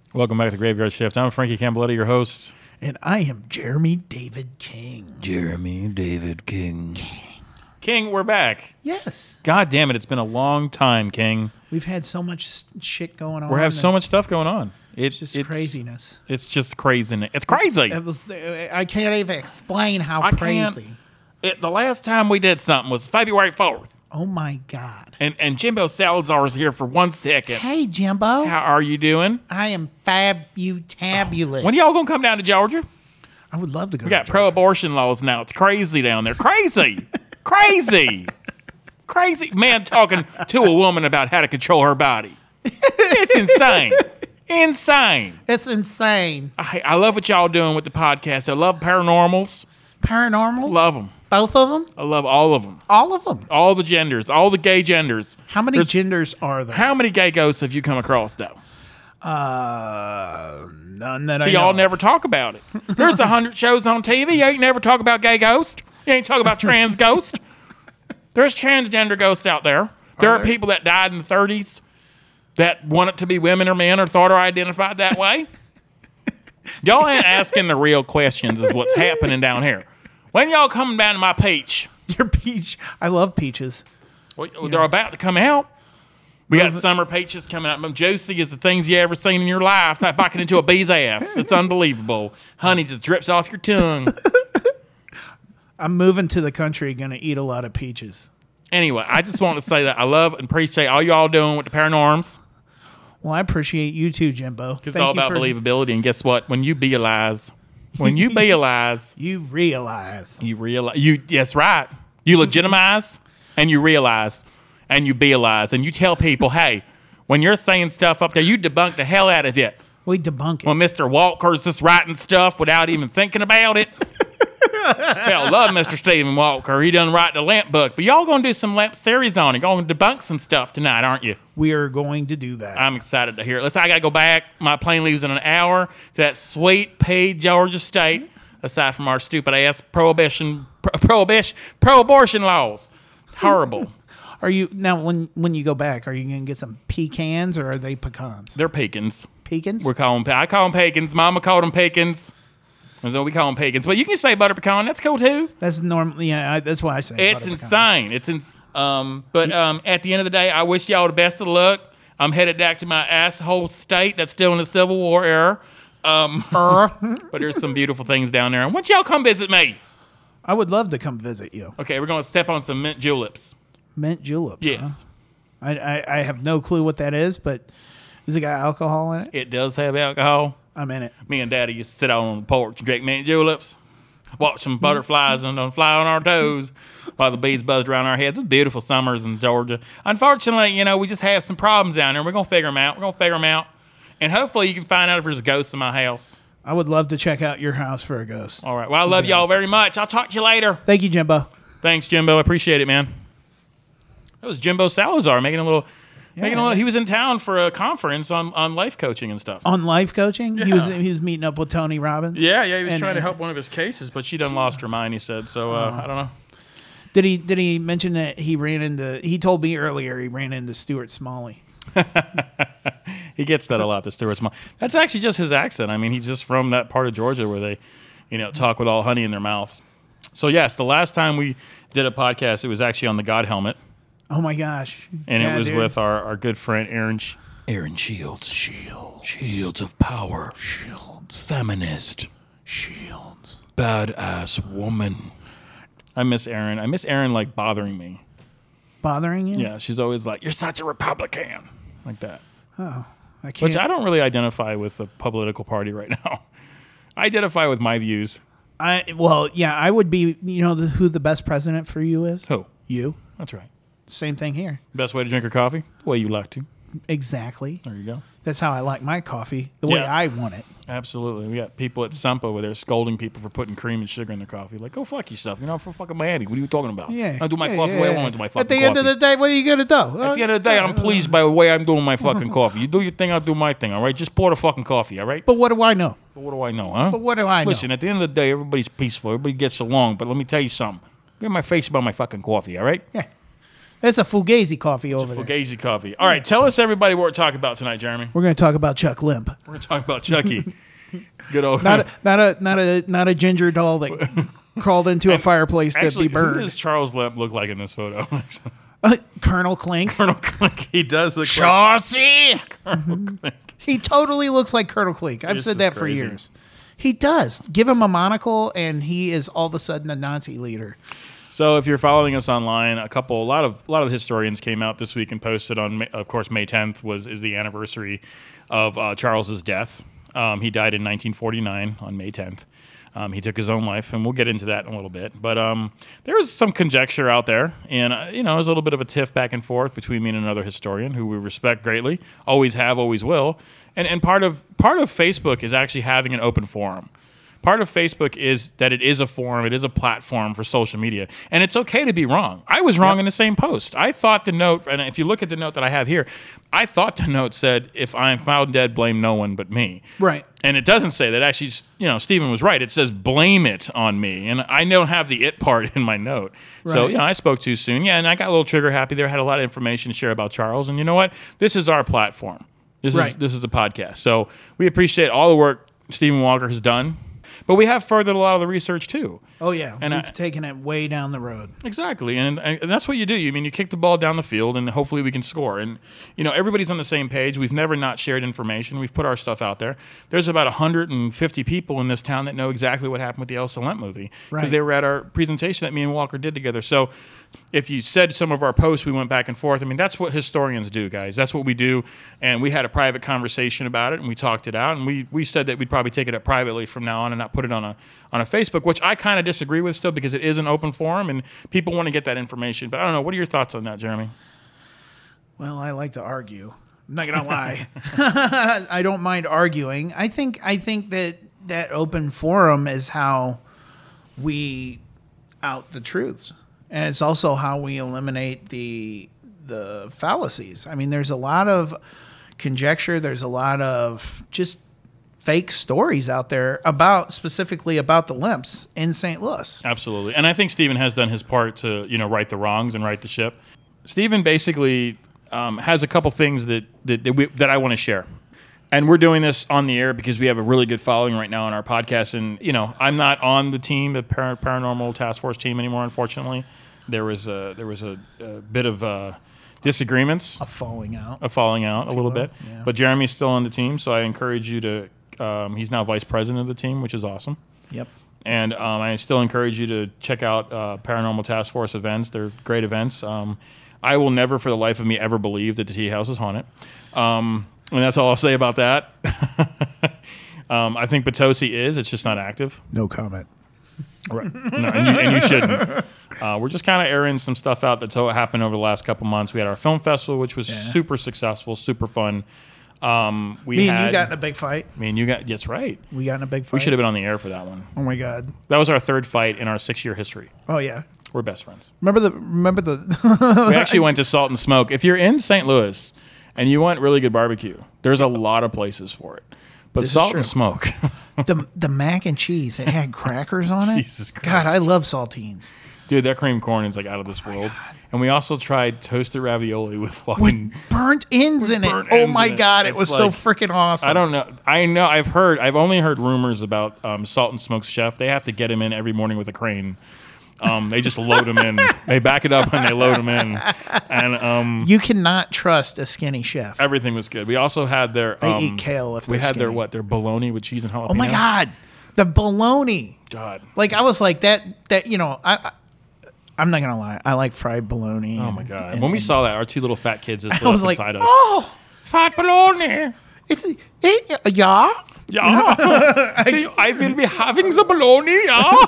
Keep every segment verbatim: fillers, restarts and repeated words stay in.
Welcome back to Graveyard Shift. I'm Frankie Campbelletti, your host. And I am Jeremy David King. Jeremy David King. King. King, we're back. Yes. God damn it, it's been a long time, King. We've had so much shit going on. We have so much stuff going on. It's just it's, craziness. It's just craziness. It's crazy. It was, I can't even explain how I crazy. It, the last time we did something was February fourth. Oh, my God. And and Jimbo Salazar is here for one second. Hey, Jimbo. How are you doing? I am fabutabulous. When y'all going to come down to Georgia? I would love to go We to got Georgia. pro-abortion laws now. It's crazy down there. Crazy. Crazy. Crazy. Man talking to a woman about how to control her body. It's insane. Insane. It's insane. I, I love what y'all doing with the podcast. I love paranormals. Paranormal? Love them. Both of them? I love all of them. All of them? All the genders. All the gay genders. How many There's, genders are there? How many gay ghosts have you come across, though? Uh, none that See, I know y'all of. never talk about it. There's a hundred shows on T V. You ain't never talk about gay ghosts. You ain't talk about trans ghosts. There's transgender ghosts out there. There are, there? people that died in the thirties that wanted to be women or men or thought or identified that way. Y'all ain't asking the real questions is what's happening down here. When y'all coming down to my peach? Your peach. I love peaches. Well, they're about to come out. We got summer peaches coming out. Juicy is the things you ever seen in your life. Not biting into a bee's ass. It's unbelievable. Honey just drips off your tongue. I'm moving to the country, going to eat a lot of peaches. Anyway, I just want to say that I love and appreciate all y'all doing with the paranorms. Well, I appreciate you too, Jimbo. It's all about for, believability. And guess what? When you realize, when you realize, you realize, you realize, you that's right. You legitimize and you realize and you realize and you tell people, hey, when you're saying stuff up there, you debunk the hell out of it. We debunk it. When Mister Walker's just writing stuff without even thinking about it. Hell, love Mister Stephen Walker. He done write the lamp book. But y'all going to do some lamp series on it. Going to debunk some stuff tonight, aren't you? We are going to do that. I'm excited to hear it. Listen, I got to go back. My plane leaves in an hour to that sweet P. Georgia State, aside from our stupid-ass prohibition, pro- prohibition, pro-abortion laws. Horrible. Are you now when when you go back? Are you going to get some pecans or are they pecans? They're pecans. Pecans. We're calling. I call them pecans. Mama called them pecans. So we call them pecans. But you can say butter pecan. That's cool too. That's normal. Yeah, I, that's why I say it's butter insane. pecan. It's ins- um. But um. At the end of the day, I wish y'all the best of luck. I'm headed back to my asshole state that's still in the Civil War era. Um. But there's some beautiful things down there. And once y'all come visit me, I would love to come visit you. okay, we're gonna step on some mint juleps. Mint juleps. Yes. Huh? I, I I have no clue what that is, but does it got alcohol in it? It does have alcohol. I'm in it. Me and Daddy used to sit out on the porch and drink mint juleps, watch some butterflies and uh, fly on our toes while the bees buzzed around our heads. It's beautiful summers in Georgia. Unfortunately, you know, we just have some problems down there. We're going to figure them out. We're going to figure them out. And hopefully you can find out if there's ghosts in my house. I would love to check out your house for a ghost. All right. Well, I love y'all very much. I'll talk to you later. Thank you, Jimbo. Thanks, Jimbo. I appreciate it, man. That was Jimbo Salazar making a little... Yeah. Making a little he was in town for a conference on, on life coaching and stuff. On life coaching? Yeah. He was he was meeting up with Tony Robbins? Yeah, yeah, he was And, trying to uh, help one of his cases, but she done lost her mind, he said. So, uh, I don't know. Did he did he mention that he ran into he told me earlier he ran into Stuart Smalley. He gets that a lot, the Stuart Smalley. That's actually just his accent. I mean, he's just from that part of Georgia where they, you know, talk with all honey in their mouths. So, yes, the last time we did a podcast, it was actually on the God Helmet. Oh my gosh. And Yeah, it was dude. with our, our good friend Aaron Sh- Aaron Shields. Shields. Shields of power. Shields. Feminist. Shields. Badass woman. I miss Aaron. I miss Aaron, like, bothering me. bothering you? Yeah, she's always like, you're such a Republican. Like that. Oh. I can't Which I don't really identify with the political party right now. I identify with my views. I well, yeah, I would be, you know, the, who the best president for you is? Who? You. That's right. Same thing here. Best way to drink your coffee? The way you like to. Exactly. There you go. That's how I like my coffee, the way Yeah. I want it. Absolutely. We got people at Sump over there scolding people for putting cream and sugar in their coffee. Like, go fuck yourself. You know, I'm from fucking Miami. What are you talking about? Yeah. I do my yeah, coffee yeah, the way I yeah. want to do my fucking At the coffee. end of the day, what are you going to do? At the end of the day, I'm pleased by the way I'm doing my fucking coffee. You do your thing, I'll do my thing, all right? Just pour the fucking coffee, all right? But what do I know? But what do I know, huh? But what do I know? Listen, at the end of the day, everybody's peaceful. Everybody gets along. But let me tell you something. Get my face about my fucking coffee, all right? Yeah. That's a Fugazi coffee over there. Fugazi coffee. All right, tell us everybody what we're talking about tonight, Jeremy. We're going to talk about Chuck Limp. We're going to talk about Chucky. Good old. Not a, not a not a not a ginger doll that crawled into a fireplace to Actually, be who burned. does Charles Limp look like in this photo? Uh, Colonel Clink. Colonel Clink. He does look Chauncey. like Colonel Clink. He totally looks like Colonel Clink. I've This said is that for crazy. years. He does. Give him a monocle, and he is all of a sudden a Nazi leader. So, if you're following us online, a couple, a lot of, a lot of the historians came out this week and posted on, May, of course, May tenth was is the anniversary of uh, Charles's death. Um, he died in nineteen forty-nine on May tenth. Um, he took his own life, and we'll get into that in a little bit. But um, there was some conjecture out there, and uh, you know, there's a little bit of a tiff back and forth between me and another historian who we respect greatly, always have, always will. And and part of part of Facebook is actually having an open forum. Part of Facebook is that it is a forum, it is a platform for social media, and it's okay to be wrong. I was wrong yep. in the same post. I thought the note, and if you look at the note that I have here, I thought the note said, "If I am found dead, blame no one but me." Right. And it doesn't say that. Actually, you know, Stephen was right. It says, "Blame it on me," and I don't have the "it" part in my note. Right. So, you know, I spoke too soon. Yeah, and I got a little trigger happy there. I had a lot of information to share about Charles, and you know what? This is our platform. This right. is this is the podcast. So we appreciate all the work Stephen Walker has done. But we have furthered a lot of the research, too. Oh, yeah. And We've I, taken it way down the road. Exactly. And, and that's what you do. You I mean, you kick the ball down the field, and hopefully we can score. And, you know, everybody's on the same page. We've never not shared information. We've put our stuff out there. There's about one hundred fifty people in this town that know exactly what happened with the Elsa Lamp movie. Because right. they were at our presentation that me and Walker did together. So if you said some of our posts, we went back and forth. I mean, that's what historians do, guys. That's what we do. And we had a private conversation about it, and we talked it out. And we, we said that we'd probably take it up privately from now on and not put it on a on a Facebook, which I kind of disagree with still because it is an open forum, and people want to get that information. But I don't know. What are your thoughts on that, Jeremy? Well, I like to argue. I'm not gonna lie. I don't mind arguing. I think I think that that open forum is how we out the truths. And it's also how we eliminate the the fallacies. I mean, there's a lot of conjecture. There's a lot of just fake stories out there about specifically about the Limps in Saint Louis. Absolutely. And I think Stephen has done his part to, you know, right the wrongs and right the ship. Stephen basically um, has a couple things that that, that, we, that I want to share. And we're doing this on the air because we have a really good following right now on our podcast. And, you know, I'm not on the team, the Par- Paranormal Task Force team anymore, unfortunately. There was a, there was a, a bit of uh, disagreements. A falling out. A falling out a little bit. Yeah. But Jeremy's still on the team, so I encourage you to, um, he's now vice president of the team, which is awesome. Yep. And um, I still encourage you to check out uh, Paranormal Task Force events. They're great events. Um, I will never, for the life of me, ever believe that the tea house is haunted. Um, and that's all I'll say about that. um, I think Potosi is. It's just not active. No comment. Right. No, and, you, and you shouldn't. Uh, we're just kind of airing some stuff out that's happened over the last couple months. We had our film festival, which was yeah. super successful, super fun. Um, we me had, and you got in a big fight. Me and you got, that's right. We got in a big fight. We should have been on the air for that one. Oh my God. That was our third fight in our six-year history. Oh yeah. We're best friends. Remember the, remember the. We actually went to Salt and Smoke. If you're in Saint Louis and you want really good barbecue, there's a lot of places for it. But This is Salt true. and Smoke. the the mac and cheese, it had crackers on it. Jesus Christ. God, I love saltines. Dude, that cream corn is like out of this world. And we also tried toasted ravioli with With fucking burnt ends in it. burnt Oh ends my in it. God, it It's was so like- freaking awesome. I don't know. I know. I've heard. I've only heard rumors about um, Salt and Smoke's chef. They have to get him in every morning with a crane. Um, they just load him in. They back it up and they load him in. And um, You cannot trust a skinny chef. everything was good. We also had their. They um, eat kale if we they're had their skinny. what? Their bologna with cheese and jalapeno. Oh my God, the bologna. God. Like I was like that. That you know, I, I I'm not gonna lie. I like fried bologna. Oh my God. and- when we and- saw that, our two little fat kids that I flew was up like, inside us. oh, Fat bologna. it's it, yeah. Yeah. I will be having the bologna.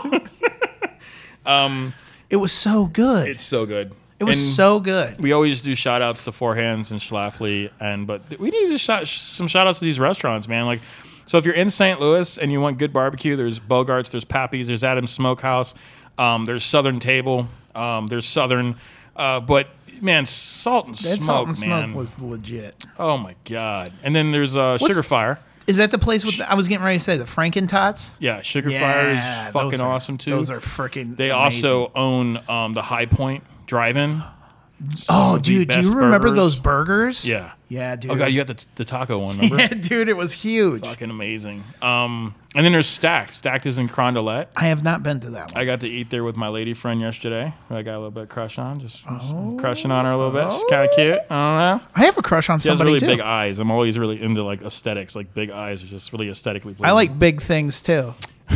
Yeah. It was so good. It's so good. it was And so good. we always do shout outs to Four Hands and Schlafly, and but we need to shout some shout outs to these restaurants, man. Like, so if you're in Saint Louis and you want good barbecue, there's Bogart's, there's Pappy's, there's Adam's Smokehouse, um, there's Southern Table, um, there's Southern, uh, but man, Salt and That Smoke, salt and man. smoke was legit. Oh my God. And then there's uh, What's- Sugar Fire. Is that the place with? The, I was getting ready to say the Franken-Tots. Yeah, Sugar Yeah, Fire is those fucking are- awesome too. Those are freaking. They also own um, the High Point Drive-In. Oh, the dude, do best you remember burgers. those burgers? Yeah. Yeah, dude. Oh god, you got the, the taco one, remember? Yeah, dude, it was huge. Fucking amazing. Um, and then there's Stacked. Stacked is in Carondelet. I have not been to that one. I got to eat there with my lady friend yesterday, who I got a little bit of crush on, just, just crushing on her a little bit. She's kind of cute. I don't know. I have a crush on She has somebody really too. big eyes. I'm always really into like aesthetics. Like big eyes are just really aesthetically pleasing. I like big things too.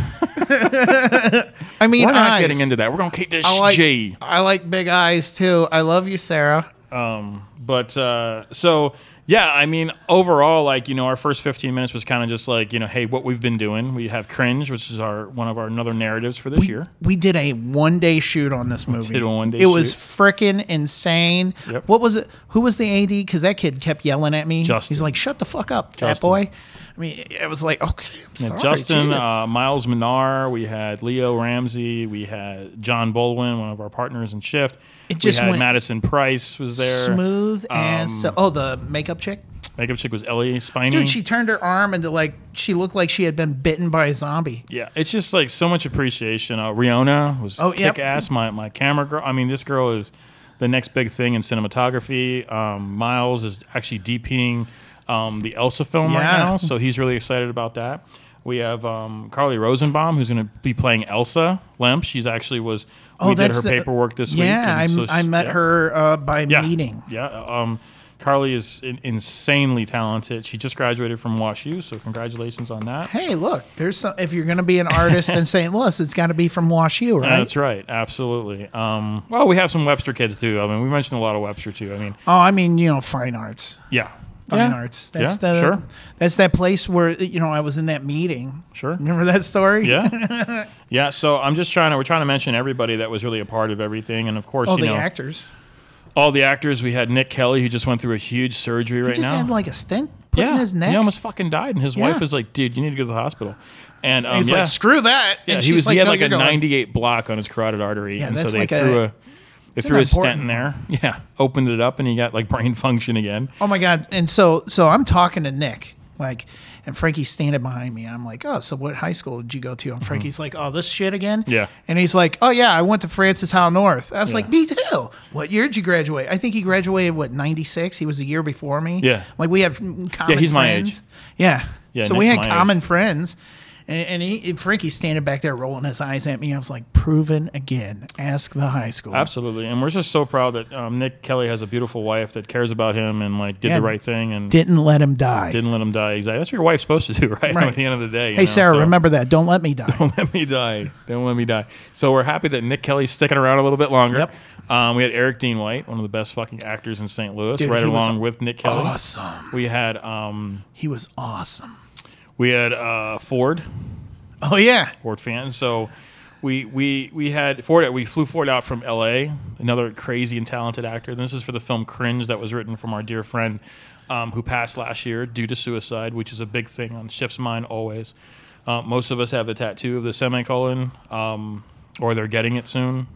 I mean, We're not eyes. getting into that. We're gonna keep this I like, G. I like big eyes too. I love you, Sarah. Um, but uh, so yeah, I mean, overall, like you know, our first fifteen minutes was kind of just like you know, hey, what we've been doing. We have Cringe, which is our one of our another narratives for this year. We did a one day shoot on this movie. did a one-day It was shoot. freaking insane. Yep. What was it? Who was the A D? Because that kid kept yelling at me. Justin. He's like, "Shut the fuck up, fat Justin. boy." I mean, it was like, okay, I'm Yeah, sorry. Justin, Jesus. uh, Miles Minar, we had Leo Ramsey, we had John Baldwin, one of our partners in Shift. It just we had went Madison Price was there. smooth as Um, so. Oh, the makeup chick. Makeup chick was Ellie Spiney. Dude, she turned her arm into like she looked like she had been bitten by a zombie. Yeah, it's just like so much appreciation. Uh, Riona was Oh, yep. kick ass. My my camera girl. I mean, this girl is the next big thing in cinematography. Um, Miles is actually DPing um, the Elsa film right Yeah. now, so he's really excited about that. We have um, Carly Rosenbaum, who's going to be playing Elsa Lemp. She's actually was. We did her the- paperwork this week. Yeah, and I, so I she- met yeah. her uh, by Yeah. meeting. Yeah. Um, Carly is in, insanely talented. She just graduated from WashU, so congratulations on that. Hey, look, there's some. If you're going to be an artist in Saint Louis, it's got to be from WashU, right? That's right, absolutely. Um, well, we have some Webster kids too. I mean, we mentioned a lot of Webster too. I mean, Oh, I mean, you know, fine arts. yeah, Fine yeah. arts. That's yeah, the sure, That's that place where you know I was in that meeting. sure, Remember that story? yeah, yeah. So I'm just trying to. We're trying to mention everybody that was really a part of everything, and of course, Oh, you the know, actors. all the actors. We had Nick Kelly, who just went through a huge surgery He right just now. had like a stent put yeah, in his neck. he almost fucking died, and his Yeah. wife was like, "Dude, you need to go to the hospital." And um, He's yeah, like, screw that. yeah, And he she's was. he had "No, like you're a going." ninety-eight block on his carotid artery, Yeah, and so that's they like threw a- a. They it's threw an a stent important in there. Yeah, opened it up, and he got like brain function again. Oh my god! And so, so I'm talking to Nick, like, and Frankie's standing behind me. I'm like, oh, so what high school did you go to? And Frankie's like, oh, this shit again. Yeah. And he's like, oh yeah, I went to Francis Howe North. I was Yeah. like, me too. What year did you graduate? I think he graduated what ninety-six. He was a year before me. Yeah. Like we have common Yeah, he's my friends. age. Yeah. Yeah, So we Nick's had my common age. friends. And, and he, and Frankie's standing back there rolling his eyes at me. I was like, proven again. Ask the high school. Absolutely, and we're just so proud that um, Nick Kelly has a beautiful wife that cares about him and like did Yeah. the right thing and Didn't let him die. didn't let him die. Exactly, that's what your wife's supposed to do, right? Right. At the end of the day. you Hey, know, Sarah, so- remember that. Don't let me die. Don't let me die. Don't let me die. So we're happy that Nick Kelly's sticking around a little bit longer. Yep. Um, we had Eric Dean White, one of the best fucking actors in Saint Louis, Dude, right he was along with Nick Kelly. Awesome. We had um, He was awesome. we had uh, Ford. Oh, yeah. Ford fans. So we we we had Ford. We flew Ford out from L A. Another crazy and talented actor. And this is for the film Cringe that was written from our dear friend um, who passed last year due to suicide, which is a big thing on Shift's mind always. Uh, most of us have a tattoo of the semicolon, um, or they're getting it soon.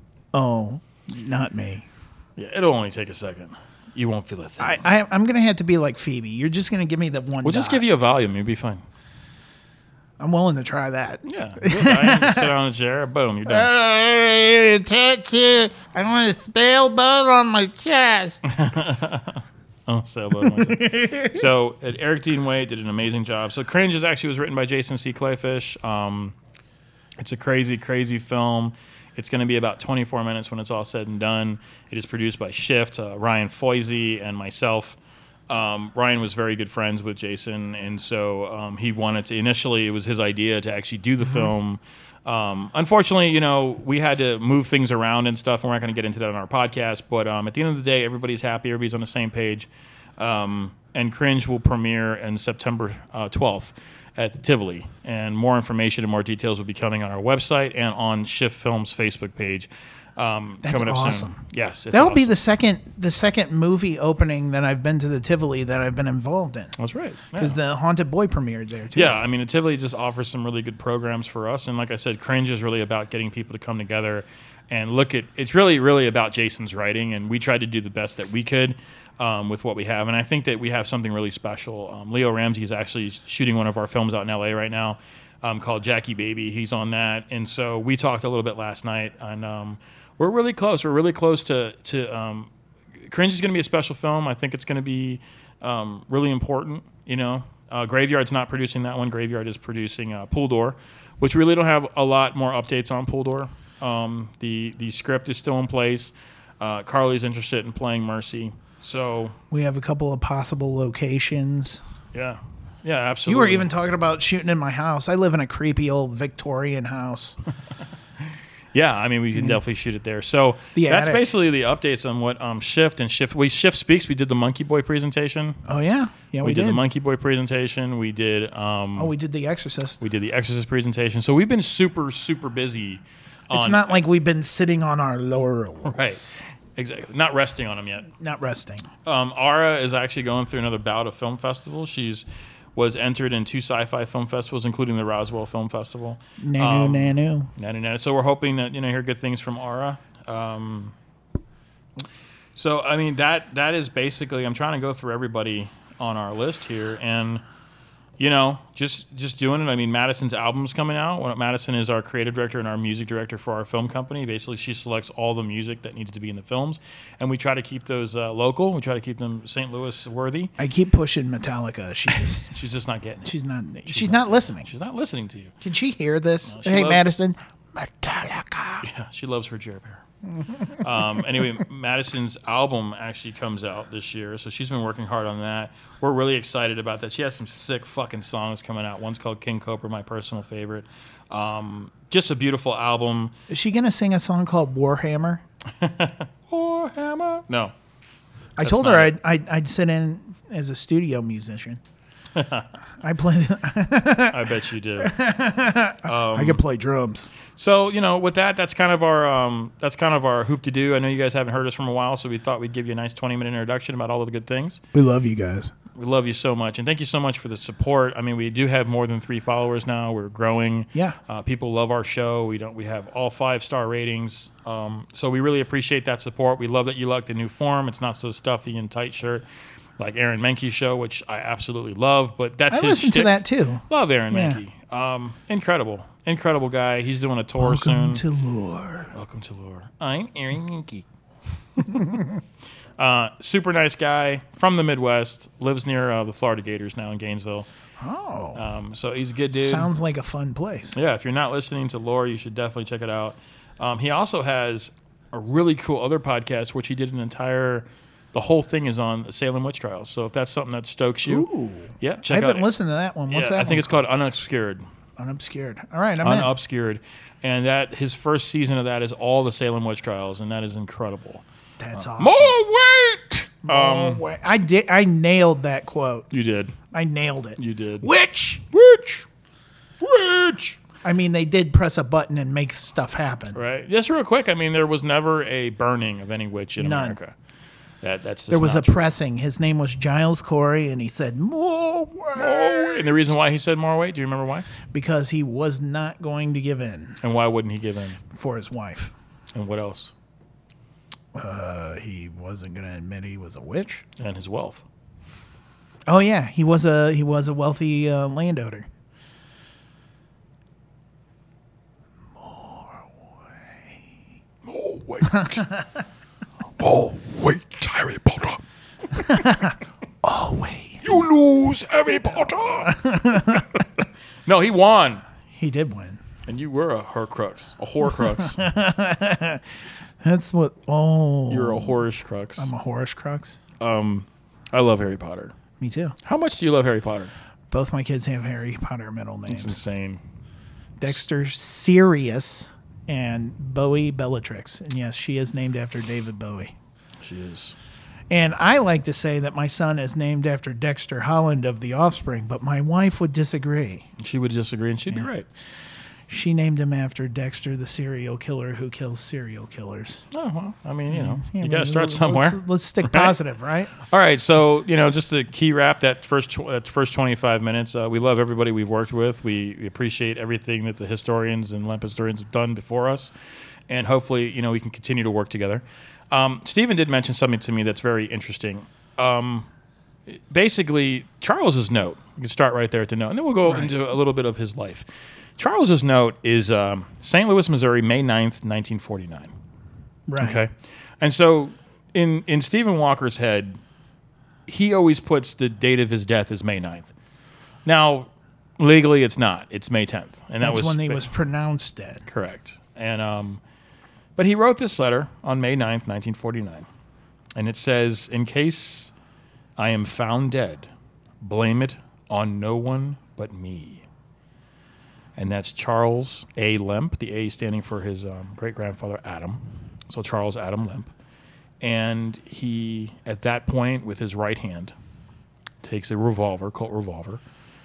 Oh, not me. Yeah, it'll only take a second. You won't feel a thing. I, I, I'm going to have to be like Phoebe. You're just going to give me the one we'll just dot. give you a volume. You'll be fine. I'm willing to try that. Yeah. Good. I just sit on a chair. Boom. You're done. Hey, tattoo. I want a sailboat on my chest. Oh, sailboat. So uh, Eric Dean Wade did an amazing job. So Cringe is actually was written by Jason C. Clayfish. Um, it's a crazy, crazy film. It's going to be about twenty-four minutes when it's all said and done. It is produced by Shift, uh, Ryan Foisey, and myself. Um, Ryan was very good friends with Jason, and so um, he wanted to. Initially, it was his idea to actually do the film. Um, unfortunately, you know, we had to move things around and stuff, and we're not going to get into that on our podcast. But um, at the end of the day, everybody's happy. Everybody's on the same page. Um, and Cringe will premiere on September uh, twelfth at the Tivoli. And more information and more details will be coming on our website and on Shift Films Facebook page. Um, That's coming up awesome. soon. Yes, it's That'll be awesome. the second the second movie opening that I've been to the Tivoli that I've been involved in. That's right. Yeah. Because the Haunted Boy premiered there, too. Yeah, I mean, the Tivoli just offers some really good programs for us. And like I said, Cringe is really about getting people to come together and look at it's really, really about Jason's writing. And we tried to do the best that we could um, with what we have. And I think that we have something really special. Um, Leo Ramsey is actually shooting one of our films out in L A right now um, called Jackie Baby. He's on that. And so we talked a little bit last night. And um, we're really close. We're really close to, to um, Cringe is going to be a special film. I think it's going to be um, really important. You know, uh, Graveyard's not producing that one. Graveyard is producing uh, Pool Door, which we really don't have a lot more updates on Pool Door. Um, the the script is still in place. Uh, Carly's interested in playing Mercy. So We have a couple of possible locations. yeah, yeah, absolutely. You were even talking about shooting in my house. I live in a creepy old Victorian house. Yeah, I mean, we can definitely shoot it there. So The that's attic. basically the updates on what um, Shift and Shift. We Shift Speaks. We did the Monkey Boy presentation. Oh, yeah. Yeah, we, We, did, did. the Monkey Boy presentation. We did. Um, oh, we did The Exorcist. we did the Exorcist presentation. So we've been super, super busy. It's on, not like we've been sitting on our laurels. right. Exactly. Not resting on them yet. Not resting. Um, Ara is actually going through another bout of film festivals. She's was entered in two sci-fi film festivals, including the Roswell Film Festival. Nanu, Um, nanu. Nanu, nanu. So we're hoping that you know hear good things from Ara. Um, so I mean that that is basically I'm trying to go through everybody on our list here, and you know just just doing it. I mean Madison's album's coming out. Well, Madison is our creative director and our music director for our film company. Basically, she selects all the music that needs to be in the films, and we try to keep those uh, local. We try to keep them Saint Louis worthy. I keep pushing Metallica. She just, She's just not getting it. she's not. She's, not, listening. She's not listening to you. Can she hear this? she hey, loves- Madison. Metallica. Yeah, she loves her Jer Bear. um, anyway, Madison's album actually comes out this year, so she's been working hard on that. We're really excited about that. She has some sick fucking songs coming out. One's called King Cobra, my personal favorite. Um, just a beautiful album. Is she gonna sing a song called Warhammer? Warhammer. No. I told not her it. I'd, I'd I'd sit in as a studio musician. I play. I bet you do. I could play drums. So you know, with that, that's kind of our um, that's kind of our hoop to do. I know you guys haven't heard us from a while, so we thought we'd give you a nice twenty minute introduction about all of the good things. We love you guys. We love you so much, and thank you so much for the support. I mean, we do have more than three followers now. We're growing. Yeah. uh, people love our show. We don't. We have all five star ratings. Um, so we really appreciate that support. We love that you like the new form. It's not so stuffy and tight shirt like Aaron Mahnke's show, which I absolutely love. But that's I his listened to shtick. that too. Love Aaron Yeah. Mahnke. Um, incredible, incredible guy. He's doing a tour Welcome soon. to Lore. Welcome to Lore. I'm Aaron Mahnke. uh, super nice guy from the Midwest. Lives near uh, the Florida Gators now in Gainesville. Oh, Um, so he's a good dude. sounds like a fun place. Yeah, if you're not listening to Lore, you should definitely check it out. Um, he also has a really cool other podcast, which he did an entire. The whole thing is on Salem witch trials. So if that's something that stokes you, Ooh. yeah, I check haven't out. listened to that one. What's yeah, that? I think one it's called Unobscured. called? Unobscured. All right, I'm in. Unobscured, and that his first season of that is all the Salem witch trials, and that is incredible. That's awesome. More weight. Oh, Um, wait. I did. I nailed that quote. you did. I nailed it. You did. Witch. Witch. Witch. I mean, they did press a button and make stuff happen. Right. Just real quick. I mean, there was never a burning of any witch in None. America. That that's just There was a not true. pressing. His name was Giles Corey, and he said more weight Oh, and the reason why he said more weight, do you remember why? because he was not going to give in And why wouldn't he give in? for his wife. And what else? Uh, he wasn't going to admit he was a witch. And his wealth. Oh yeah, he was a he was a wealthy uh, landowner. Oh, wait. oh, wait, Harry Potter. Oh wait, You lose, Harry Potter. No, he won. he did win. And you were a Horcrux. A Horcrux. That's what. Oh, You're a Horish crux. I'm a Horus Crux. Um, I love Harry Potter. Me too. How much do you love Harry Potter? Both my kids have Harry Potter middle It's names. insane. Dexter Sirius and Bowie Bellatrix. And yes, she is named after David Bowie. She is. And I like to say that my son is named after Dexter Holland of The Offspring, but my wife would disagree. She would disagree, and she'd be right. She named him after Dexter, the serial killer who kills serial killers. Oh, well, I mean, you know, Yeah, you got to let's- start somewhere. Let's, let's stick positive, right? All right, so you know, just to key wrap that first tw- that first twenty-five minutes. Uh, we love everybody we've worked with. We, we appreciate everything that the historians and lamp historians have done before us, and hopefully, you know, we can continue to work together. Um, Stephen did mention something to me that's very interesting. Um, basically, Charles's note. We can start right there at the note, and then we'll go Right. into a little bit of his life. Charles's note is um, Saint Louis, Missouri, May ninth, nineteen forty-nine. Right. Okay. And so in in Stephen Walker's head, he always puts the date of his death as May ninth. Now, legally, it's not. It's May tenth, and that That's was when he was pronounced dead. correct. And um, but he wrote this letter on May ninth, nineteen forty-nine, and it says, "In case I am found dead, blame it on no one but me." And that's Charles A. Lemp, the A standing for his um, great-grandfather Adam. So Charles Adam Lemp. And he, at that point, with his right hand, takes a revolver, Colt revolver,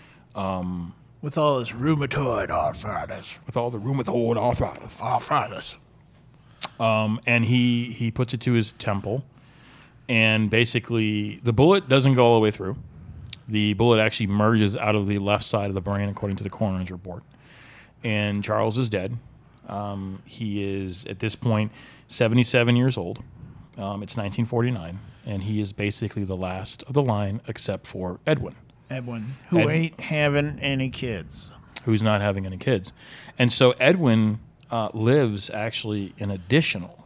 With all his rheumatoid arthritis. with all the rheumatoid arthritis. Arthritis. Um, and he, he puts it to his temple. And basically, the bullet doesn't go all the way through. The bullet actually merges out of the left side of the brain, according to the coroner's report. And Charles is dead. Um, he is, at this point, seventy-seven years old. Um, it's nineteen forty-nine. And he is basically the last of the line, except for Edwin, Edwin, who Ed- ain't having any kids. who's not having any kids. And so Edwin uh, lives actually an additional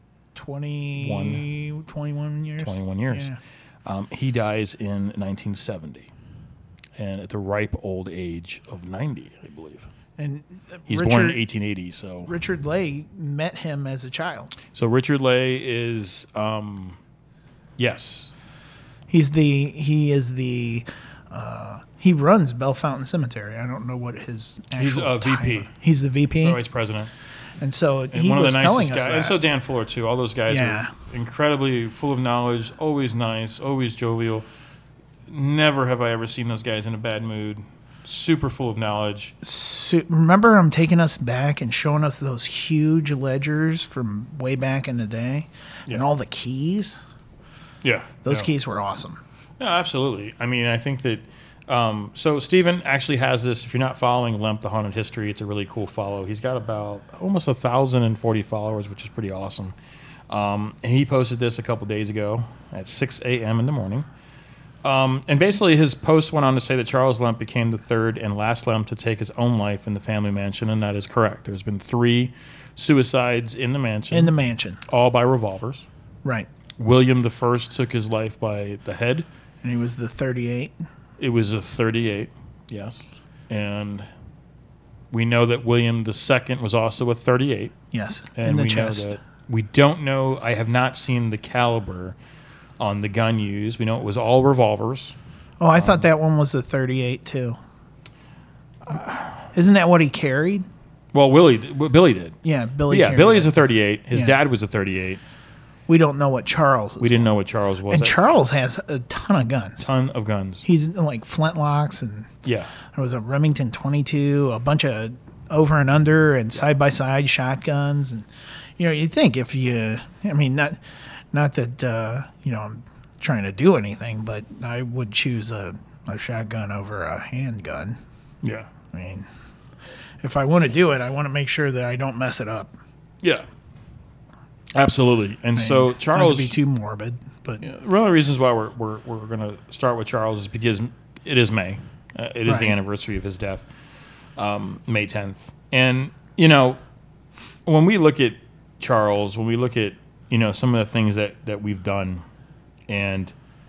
twenty, twenty-one years. twenty-one years. Yeah. Um, he dies in nineteen seventy, and at the ripe old age of ninety, I believe. And uh, He's Richard, born in eighteen eighty, so Richard Lay met him as a child. so Richard Lay is, um, yes, He's the he is the uh, he runs Bell Fountain Cemetery. I don't know what his actual He's a V P. title- He's the V P, vice president, and so and he one of was the telling nicest us guys. that. And so Dan Fuller too. All those guys Yeah. are incredibly full of knowledge, always nice, always jovial. Never have I ever seen those guys in a bad mood. Super full of knowledge. So, remember him taking us back and showing us those huge ledgers from way back in the day, Yeah. and all the keys. Yeah, Those yeah. keys were awesome. Yeah, absolutely. I mean, I think that. Um, so Stephen actually has this. If you're not following Lemp the Haunted History, it's a really cool follow. He's got about almost a thousand and forty followers, which is pretty awesome. Um, and he posted this a couple days ago at six a.m. in the morning. Um, and basically, his post went on to say that Charles Lemp became the third and last Lemp to take his own life in the family mansion, and that is correct. There's been three suicides in the mansion, In the mansion, all by revolvers. right? William the First took his life by the head. And he was the thirty-eight. It was a thirty-eight, yes. And we know that William the Second was also a thirty-eight. Yes, And in the we chest. know that we don't know, I have not seen the caliber on the gun used. We know it was all revolvers. Oh, I thought that one was the thirty-eight too. Isn't that what he carried? Well, Willie, did- well, Billy did. Yeah, Billy. yeah, carried Billy's it. a thirty-eight. His Yeah. dad was a thirty-eight. We don't know what Charles is. We didn't know what Charles was. And A Charles has a ton of guns. ton of guns. He's like flintlocks, and Yeah. there was a Remington twenty-two, a bunch of over and under and side by side shotguns, and you know, you think if you, I mean, not, not that uh, you know, I'm trying to do anything, but I would choose a, a shotgun over a handgun. Yeah. I mean, if I want to do it, I want to make sure that I don't mess it up. Yeah. Absolutely. And so Not Charles, to be too morbid, but one of the reasons why we're we're, we're going to start with Charles is because it is May. Uh, it is the Right. anniversary of his death, um, May tenth. And you know, when we look at Charles, when we look at you know some of the things that that we've done, and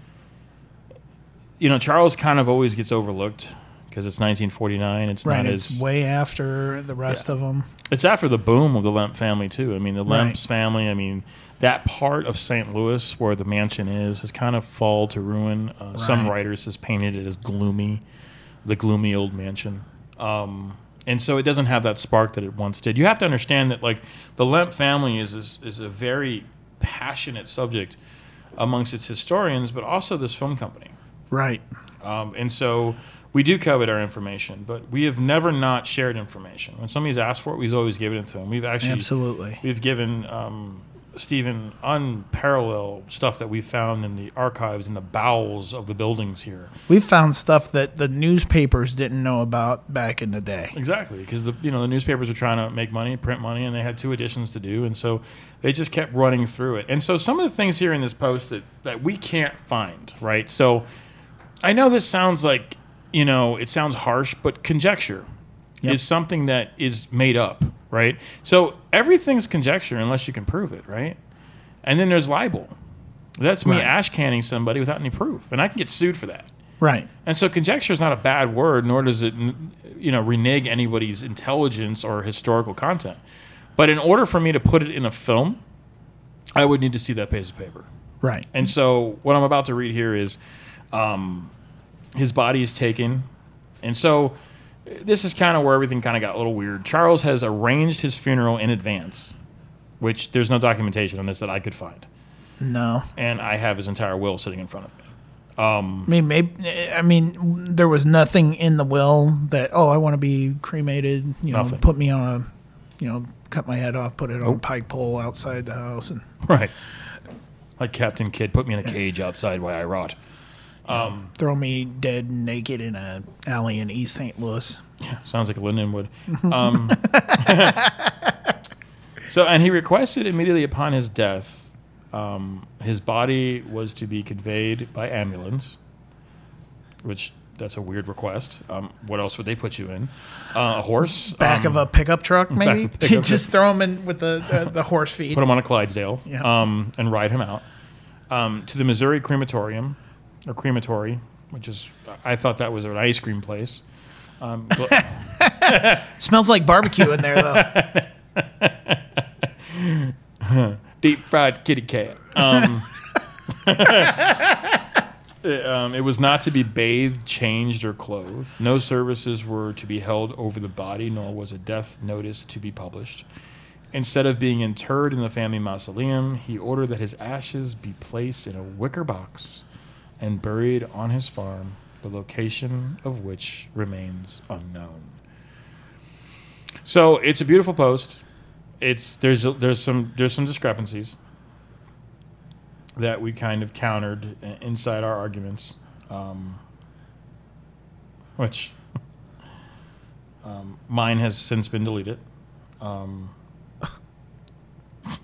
you know Charles kind of always gets overlooked because it's nineteen forty-nine. It's right, not it's as way after the rest Yeah. of them. it's after the boom of the Lemp family too. I mean, the Right. Lemps family. I mean, that part of Saint Louis where the mansion is has kind of fall to ruin. Uh, Some Right. writers has painted it as gloomy, the gloomy old mansion, um, and so it doesn't have that spark that it once did. You have to understand that, like, the Lemp family is is, is a very passionate subject amongst its historians, but also this film company. Right. Um, and so we do covet our information, but we have never not shared information. When somebody's asked for it, we've always given it to them. We've actually Absolutely. we've given um, Stephen unparalleled stuff that we found in the archives in the bowels of the buildings here. We found stuff that the newspapers didn't know about back in the day. Exactly, because the you know the newspapers were trying to make money, print money, and they had two editions to do, and so they just kept running through it. And so some of the things here in this post that that we can't find, right? So I know this sounds like you know it sounds harsh, but conjecture Yep. is something that is made up, right? So everything's conjecture unless you can prove it, right? And then there's libel. That's me Right. ash canning somebody without any proof, and I can get sued for that. Right. And so conjecture is not a bad word, nor does it, you know, renege anybody's intelligence or historical content. But in order for me to put it in a film, I would need to see that piece of paper. Right. And so what I'm about to read here is um, his body is taken. And so this is kind of where everything kind of got a little weird. Charles has arranged his funeral in advance, which there's no documentation on this that I could find. No. And I have his entire will sitting in front of me. I mean, maybe. I mean, there was nothing in the will that. Oh, I want to be cremated. You know, Nothing. put me on a. You know, cut my head off, put it on a pike pole outside the house, and Right. Like Captain Kidd, put me in a cage outside while I rot. Um, throw me dead naked in a alley in East Saint Louis. sounds like a Lindenwood. Um, so, and he requested immediately upon his death, um, his body was to be conveyed by ambulance, which that's a weird request. Um, what else would they put you in? Uh, a horse? Back um, of a pickup truck, maybe. of a pickup Just throw him in with the the, the horse feet. Put him on a Clydesdale Yeah. um, and ride him out um, to the Missouri crematorium, or crematory, which is, I thought that was an ice cream place. Um, but- Smells like barbecue in there, though. deep fried kitty cat. Um, it, um, it was not to be bathed, changed, or clothed. No services were to be held over the body, nor was a death notice to be published. Instead of being interred in the family mausoleum, he ordered that his ashes be placed in a wicker box and buried on his farm, the location of which remains unknown. So it's a beautiful post. It's there's there's some there's some discrepancies that we kind of countered inside our arguments, um, which um, mine has since been deleted. Um, uh,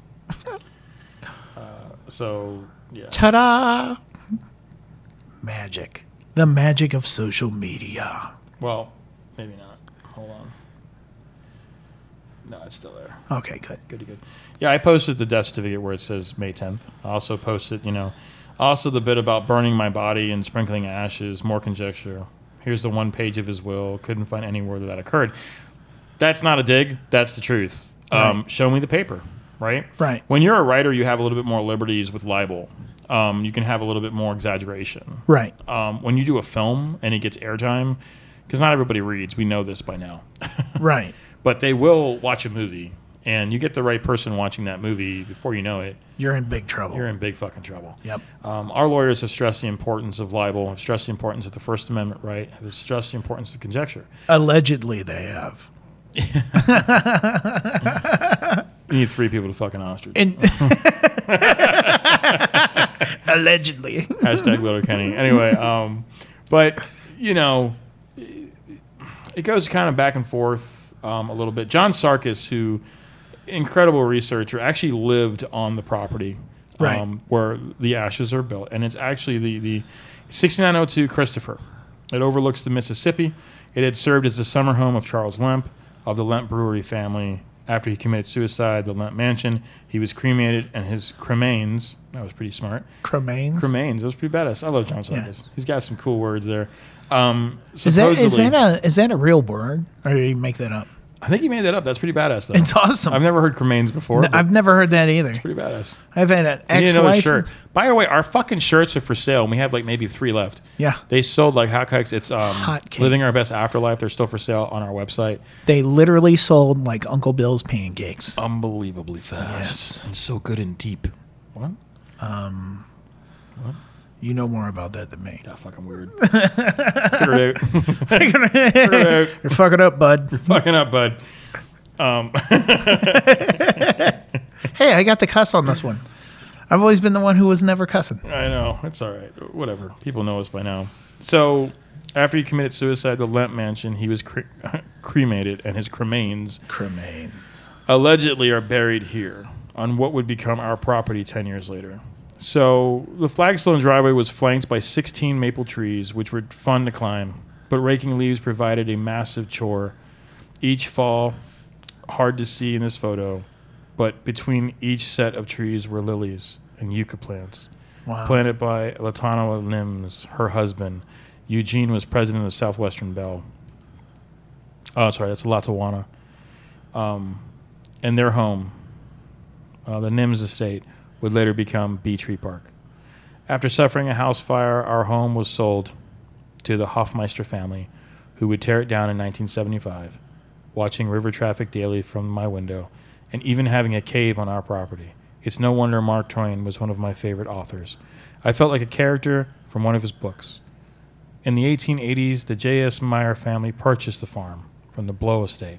so yeah, Ta-da! Magic. The magic of social media. well, maybe not. Hold on. No, it's still there. Okay, good. Good, good. Yeah, I posted the death certificate where it says May tenth. I also posted, you know, also the bit about burning my body and sprinkling ashes, more conjecture. Here's the one page of his will. Couldn't find anywhere that that occurred. That's not a dig. That's the truth. Um, Right. Show me the paper, right? Right. When you're a writer, you have a little bit more liberties with libel. Um, you can have a little bit more exaggeration. Right. Um, when you do a film and it gets airtime, because not everybody reads. We know this by now. Right. But they will watch a movie, and you get the right person watching that movie before you know it, You're in big trouble. you're in big fucking trouble. Yep. Um, our lawyers have stressed the importance of libel, have stressed the importance of the First Amendment right, have stressed the importance of conjecture. Allegedly, they have. You need three people to fucking ostrich. And allegedly. Hashtag Little Kenny. Anyway, um, but, you know, it goes kind of back and forth um, a little bit. John Sarkis, who, incredible researcher, actually lived on the property um, Right. where the ashes are built. And it's actually the, the sixty-nine oh two Christopher. It overlooks the Mississippi. It had served as the summer home of Charles Lemp, of the Lemp Brewery family. After he committed suicide, the Lemp Mansion, he was cremated, and his cremains, that was pretty smart. Cremains. Cremains, that was pretty badass. I love John Sarkis. Yeah. He's got some cool words there. Um, Is that is supposedly- that a is that a real word, or did you make that up? I think he made that up. That's pretty badass, though. It's awesome. I've never heard cremains before. but I've never heard that either. pretty badass. I've had an You need to know his ex-wife. shirt. By the way, our fucking shirts are for sale, and we have like maybe three left. Yeah, They sold like hotcakes. It's um, Hotcake. Living Our Best Afterlife. They're still for sale on our website. they literally sold like Uncle Bill's pancakes. Unbelievably fast. Yes. And so good and deep. What? You know more about that than me. That fucking weird. Figure it out. Figure it out. You're fucking up, bud. Fucking up, bud. Um, Hey, I got to cuss on this one. I've always been the one who was never cussing. I know. It's all right. Whatever. People know us by now. So, after he committed suicide at the Lemp Mansion, he was cre- cremated, and his cremains Cremains. allegedly are buried here on what would become our property ten years later. So, the flagstone driveway was flanked by sixteen maple trees, which were fun to climb, but raking leaves provided a massive chore. Each fall, hard to see in this photo, but between each set of trees were lilies and yucca plants. Wow. Planted by Latona Nims, her husband. Eugene was president of Southwestern Bell. Oh, sorry, that's Latawana. Um, and their home, uh, the Nims estate, would later become Bee Tree Park. After suffering a house fire, our home was sold to the Hofmeister family, who would tear it down in nineteen seventy-five, watching river traffic daily from my window, and even having a cave on our property. It's no wonder Mark Twain was one of my favorite authors. I felt like a character from one of his books. In the eighteen eighties, the J S. Meyer family purchased the farm from the Blow estate.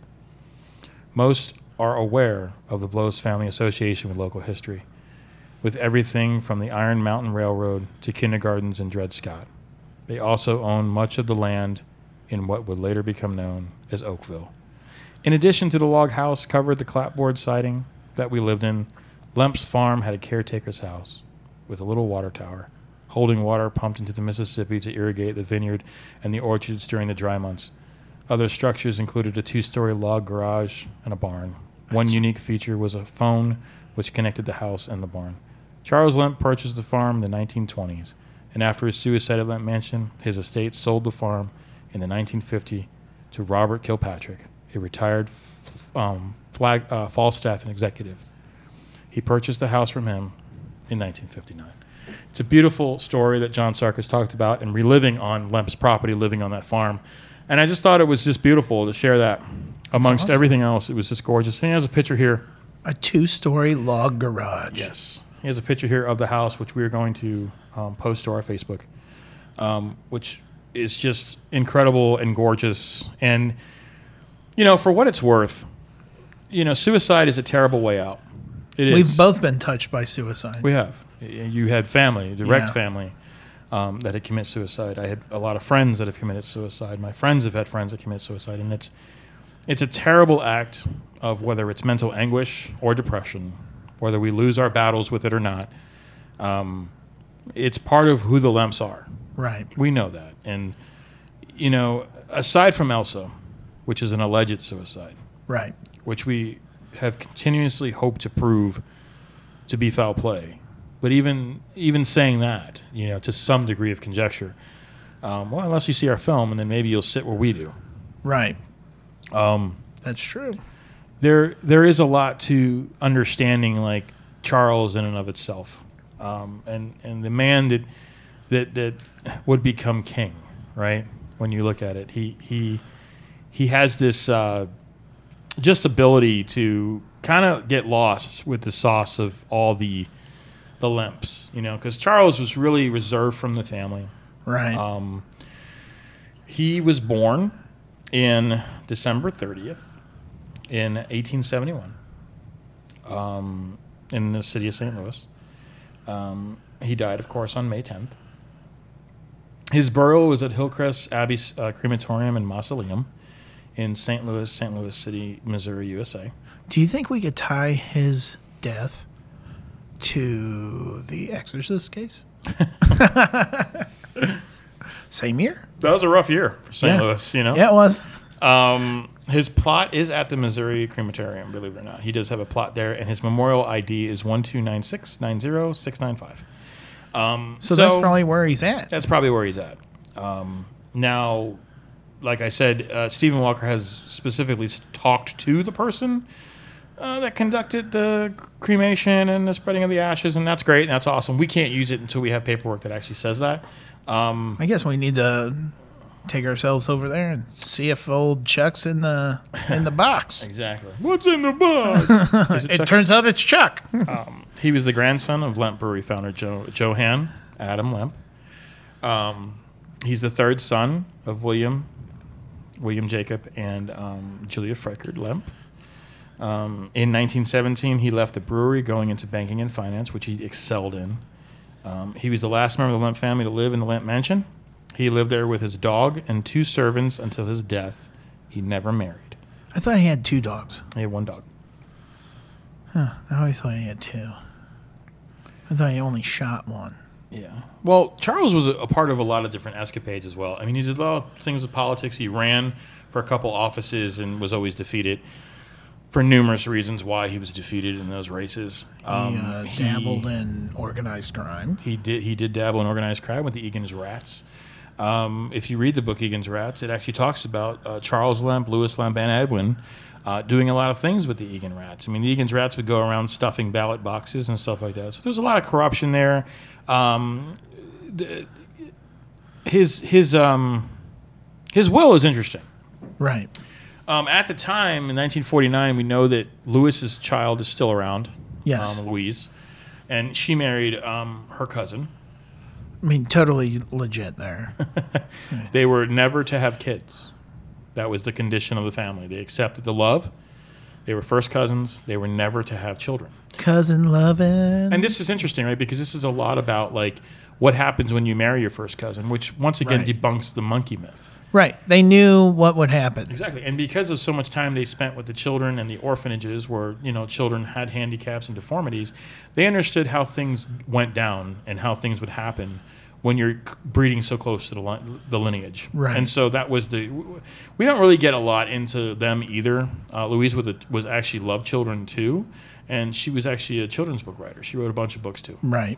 Most are aware of the Blow's family association with local history, with everything from the Iron Mountain Railroad to kindergartens in Dred Scott. They also own much of the land in what would later become known as Oakville. In addition to the log house covered the clapboard siding that we lived in, Lemp's farm had a caretaker's house with a little water tower, holding water pumped into the Mississippi to irrigate the vineyard and the orchards during the dry months. Other structures included a two-story log garage and a barn. One unique feature was a phone which connected the house and the barn. Charles Lemp purchased the farm in the nineteen twenties, and after his suicide at Lemp Mansion, his estate sold the farm in the nineteen fifty to Robert Kilpatrick, a retired f- um, flag, uh, Falstaff executive. He purchased the house from him in nineteen fifty-nine. It's a beautiful story that John Sarkis talked about and reliving on Lemp's property, living on that farm. And I just thought it was just beautiful to share that amongst awesome. everything else. It was just gorgeous. And he has a picture here. A two-story log garage. Yes. He has a picture here of the house, which we are going to um, post to our Facebook, um, which is just incredible and gorgeous. And, you know, for what it's worth, you know, suicide is a terrible way out. It is. We've both been touched by suicide. We have. You had family, direct Yeah. family, um, that had committed suicide. I had a lot of friends that have committed suicide. My friends have had friends that committed suicide, and it's it's a terrible act of whether it's mental anguish or depression, whether we lose our battles with it or not. Um, it's part of who the Lemps are. Right. We know that, and you know, aside from Elsa, which is an alleged suicide, Right. which we have continuously hoped to prove to be foul play. But even even saying that, you know, to some degree of conjecture, um, well, unless you see our film, and then maybe you'll sit where we do. Right. Um, That's true. there there is a lot to understanding, like Charles in and of itself, um, and and the man that that that would become king, right? When you look at it, he he he has this uh, just ability to kind of get lost with the sauce of all the. The Lemps, you know, because Charles was really reserved from the family. Right. Um, he was born in December thirtieth in eighteen seventy-one um, in the city of Saint Louis. Um, he died, of course, on May tenth. His burial was at Hillcrest Abbey uh, Crematorium and Mausoleum in Saint Louis, Saint Louis City, Missouri, U S A. Do you think we could tie his death to the Exorcist case? Same year? That was a rough year for Saint Yeah. Louis, you know? Yeah, it was. Um, his plot is at the Missouri Crematorium, believe it or not. He does have a plot there, and his memorial I D is one two nine six nine zero six nine five. Um, So, that's probably where he's at. That's probably where he's at. Um, now, like I said, uh, Stephen Walker has specifically s- talked to the person uh, that conducted the cremation and the spreading of the ashes, and that's great. And that's awesome. We can't use it until we have paperwork that actually says that. Um, I guess we need to take ourselves over there and see if old Chuck's in the in the box. exactly. What's in the box? Is it It Chuck? turns out it's Chuck. Um, he was the grandson of Lemp Brewery founder jo- Johann Adam Lemp. Um, he's the third son of William William Jacob and um, Julia Freckard Lemp. Um, in nineteen seventeen, he left the brewery, going into banking and finance, which he excelled in. Um, he was the last member of the Lemp family to live in the Lemp Mansion. He lived there with his dog and two servants until his death. He never married. I thought he had two dogs. He had one dog. Huh. I always thought he had two. I thought he only shot one. Yeah. Well, Charles was a, a part of a lot of different escapades as well. I mean, he did a lot of things with politics. He ran for a couple offices and was always defeated. for numerous reasons why he was defeated in those races. Um, he uh, he- dabbled in organized crime. He did. He did dabble in organized crime with the Egan's Rats. Um, if you read the book Egan's Rats, it actually talks about uh, Charles Lemp, Louis Lemp, and Edwin uh, doing a lot of things with the Egan Rats. I mean, the Egan's Rats would go around stuffing ballot boxes and stuff like that. So there's a lot of corruption there. Um, th- his his um, his will is interesting. Right. Um, at the time in nineteen forty-nine, we know that Louis's child is still around. Yes. um, Louise, and she married um, her cousin. I mean, totally legit there. They were never to have kids. That was the condition of the family. They accepted the love. They were first cousins. They were never to have children. Cousin loving. And this is interesting, right? Because this is a lot about like what happens when you marry your first cousin, which once again Right. debunks the monkey myth. Right. They knew what would happen. Exactly. And because of so much time they spent with the children and the orphanages where, you know, children had handicaps and deformities, they understood how things went down and how things would happen when you're c- breeding so close to the, li- the lineage. Right. And so that was the... We don't really get a lot into them either. Uh, Louise was, a, was actually loved children too, and she was actually a children's book writer. She wrote a bunch of books too. Right.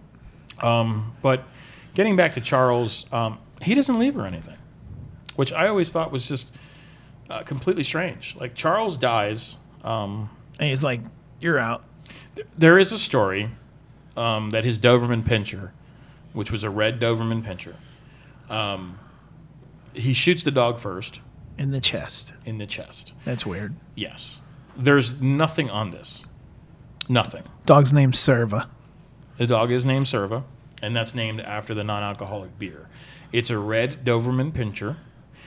But getting back to Charles, um, he doesn't leave her anything, which I always thought was just uh, completely strange. Like, Charles dies. Um, And he's like, "You're out." th- there is a story um, that his Doberman Pinscher, which was a red Doberman Pinscher, um, he shoots the dog first In the chest. in the chest. That's weird. Yes. There's nothing on this. Nothing. Dog's name's Serva. The dog is named Serva, and that's named after the non-alcoholic beer. It's a red Doberman Pinscher.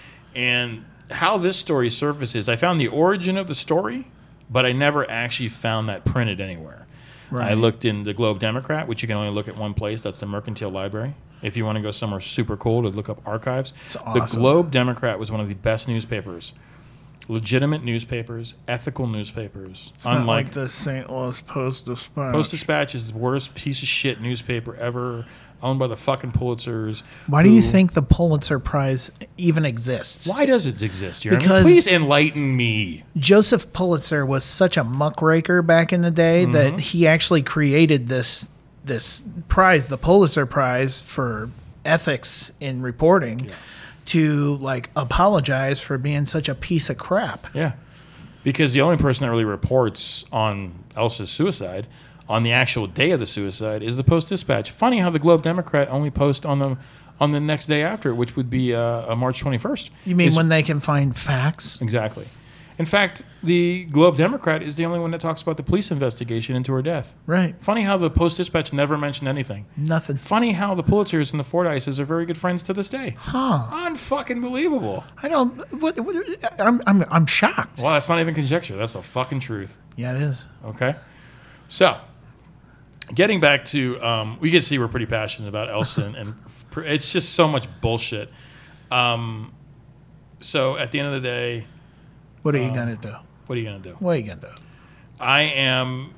And how this story surfaces, I found the origin of the story, but I never actually found that printed anywhere. Right. I looked in the Globe Democrat, which you can only look at one place. That's the Mercantile Library. If you want to go somewhere super cool to look up archives. It's The awesome. Globe Democrat was one of the best newspapers. Legitimate newspapers, ethical newspapers. It's not unlike like the Saint Louis Post-Dispatch. Post-Dispatch is the worst piece of shit newspaper ever, owned by the fucking Pulitzers. Why do you who- think the Pulitzer Prize even exists? Why does it exist, Jeremy? Because- Please enlighten me. Joseph Pulitzer was such a muckraker back in the day Mm-hmm. that he actually created this this prize, the Pulitzer Prize for ethics in reporting, to like apologize for being such a piece of crap. Yeah. Because the only person that really reports on Elsa's suicide on the actual day of the suicide is the Post-Dispatch. Funny how the Globe Democrat only posts on the on the next day after, which would be uh, uh, March twenty-first. You mean Is- when they can find facts? Exactly. In fact, the Globe Democrat is the only one that talks about the police investigation into her death. Right. Funny how the Post-Dispatch never mentioned anything. Nothing. Funny how the Pulitzers and the Fordyces are very good friends to this day. Huh. Unfucking believable. I don't. What, what, I'm, I'm, I'm shocked. Well, that's not even conjecture. That's the fucking truth. Yeah, it is. Okay? So, getting back to, um, we can see we're pretty passionate about Elsa, and, and pr- it's just so much bullshit. Um, so, at the end of the day, What Um, are you gonna do? what are you going to do? What are you gonna do? I am.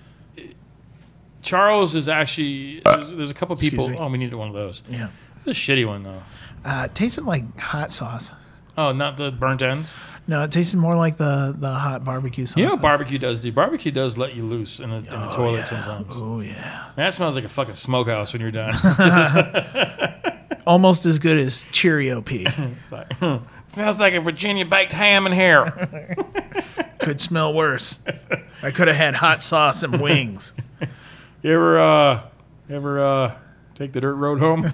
Charles is actually. There's, there's a couple Excuse people. me. Oh, we needed one of those. Yeah. The shitty one, though. Uh, it tasted like hot sauce. Oh, not the burnt ends? No, it tasted more like the, the hot barbecue sauce. You know what barbecue does do? Barbecue does let you loose in, a, in the Oh, toilet yeah. sometimes. Oh yeah. Man, that smells like a fucking smokehouse when you're done. Almost as good as Cheerio pee. It's like, smells like a Virginia baked ham in here. Could smell worse. I could have had hot sauce and wings. You ever, uh, you ever uh, take the dirt road home?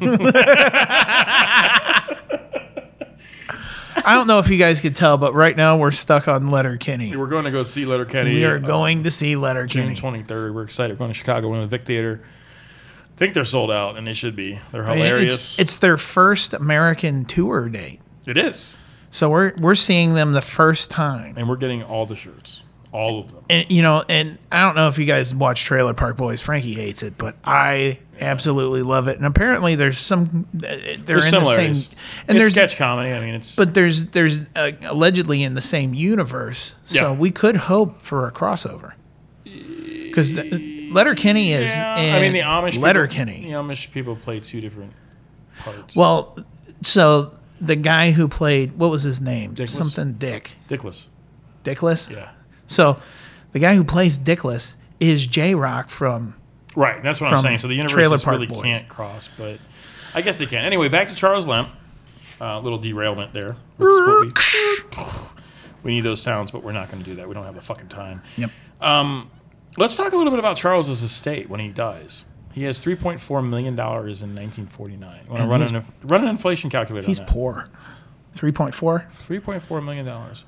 I don't know if you guys could tell, but right now we're stuck on Letterkenny. We're going to go see Letterkenny. We are uh, going to see June Letterkenny. twenty-third. We're excited. We're going to Chicago. We're in the Vic Theater. I think they're sold out, and they should be. They're I mean, hilarious. It's, it's their first American tour date. it is. So we're we're seeing them the first time. And we're getting all the shirts. All of them. And you know, and I don't know if you guys watch Trailer Park Boys. Frankie hates it, but I absolutely love it. And apparently, there's some uh, they're There's in the similarities. same. And it's there's sketch comedy. I mean, it's. but there's there's uh, allegedly in the same universe. So Yeah. we could hope for a crossover. Because Letterkenny is yeah, in I mean, the Amish people- Letterkenny. The Amish people play two different parts. Well, so the guy who played what was his name? Dickless? Something Dick Dickless. Dickless. Yeah. So the guy who plays Dickless is J-Rock from Right, that's what I'm From saying. So the Trailer universes Park really Boys. can't cross, but I guess they can. Anyway, back to Charles Lemp. A uh, little derailment there. Which is what we, we need those sounds, but we're not going to do that. We don't have the fucking time. Yep. Um, let's talk a little bit about Charles's estate when he dies. He has three point four million dollars in nineteen forty-nine. Want to And run he's- an, run an inflation calculator He's on that. poor. three point four three point four million dollars.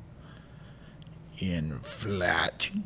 Inflation.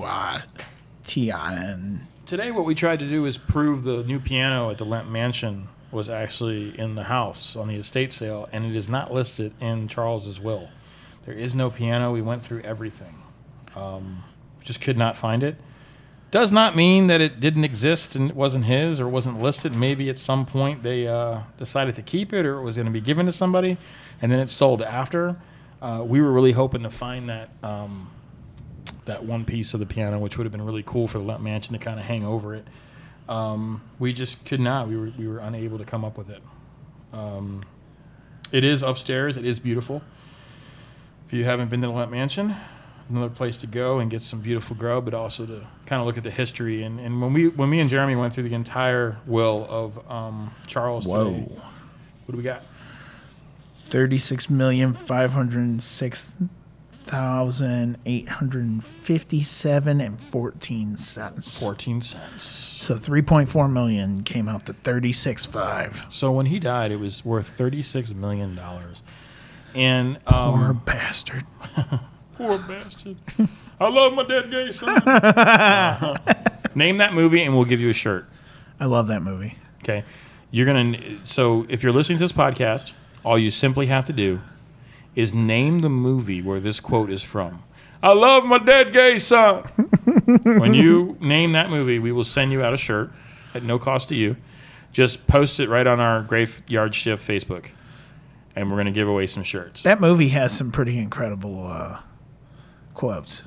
Today, what we tried to do is prove the new piano at the Lemp Mansion was actually in the house on the estate sale, and it is not listed in Charles's will. There is no piano. We went through everything. Um, just could not find it. Does not mean that it didn't exist and it wasn't his or wasn't listed. Maybe at some point they uh, decided to keep it or it was going to be given to somebody, and then it sold after. Uh, we were really hoping to find that um, that one piece of the piano, which would have been really cool for the Lemp Mansion to kind of hang over it. Um, we just could not. We were we were unable to come up with it. Um, it is upstairs. It is beautiful. If you haven't been to the Lemp Mansion, another place to go and get some beautiful grub, but also to kind of look at the history. And, and when we when me and Jeremy went through the entire will of um, Charles Whoa. today, what do we got? thirty-six million five hundred six thousand eight hundred fifty-seven and fourteen cents. Fourteen cents. So three point four million came out to thirty-six five. So when he died, it was worth thirty-six million dollars. And um, Poor bastard. Poor bastard. I love my dead gay son. Uh-huh. Name that movie and we'll give you a shirt. I love that movie. Okay. You're going to, so if you're listening to this podcast, all you simply have to do is name the movie where this quote is from. I love my dead gay son. When you name that movie, we will send you out a shirt at no cost to you. Just post it right on our Graveyard Shift Facebook, and we're going to give away some shirts. That movie has some pretty incredible uh, quotes.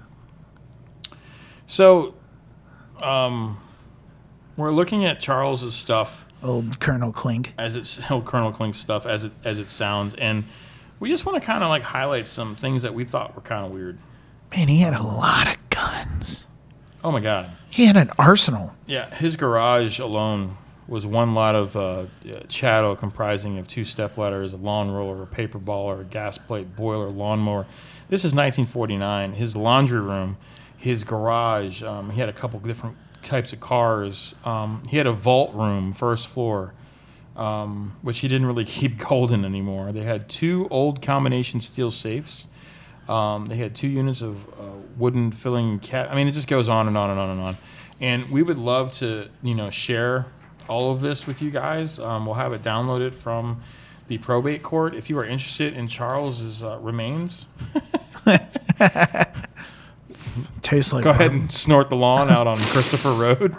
So, um, we're looking at Charles's stuff Old Colonel Clink. as it's old Colonel Klink's stuff as it as it sounds, and we just want to kind of like highlight some things that we thought were kind of weird. Man, he had a lot of guns. Oh my God! He had an arsenal. Yeah, his garage alone was one lot of uh, chattel comprising of two stepladders, a lawn roller, a paper baller, a gas plate, boiler, lawnmower. This is nineteen forty-nine. His laundry room, his garage. Um, he had a couple different types of cars. Um, he had a vault room, first floor, um, which he didn't really keep gold in anymore. They had two old combination steel safes. Um, they had two units of uh, wooden filling cat. I mean, it just goes on and on and on and on. And we would love to, you know, share all of this with you guys. Um, we'll have it downloaded from the probate court. If you are interested in Charles's uh, remains, Tastes like go ahead bourbon. and snort the lawn out on Christopher Road.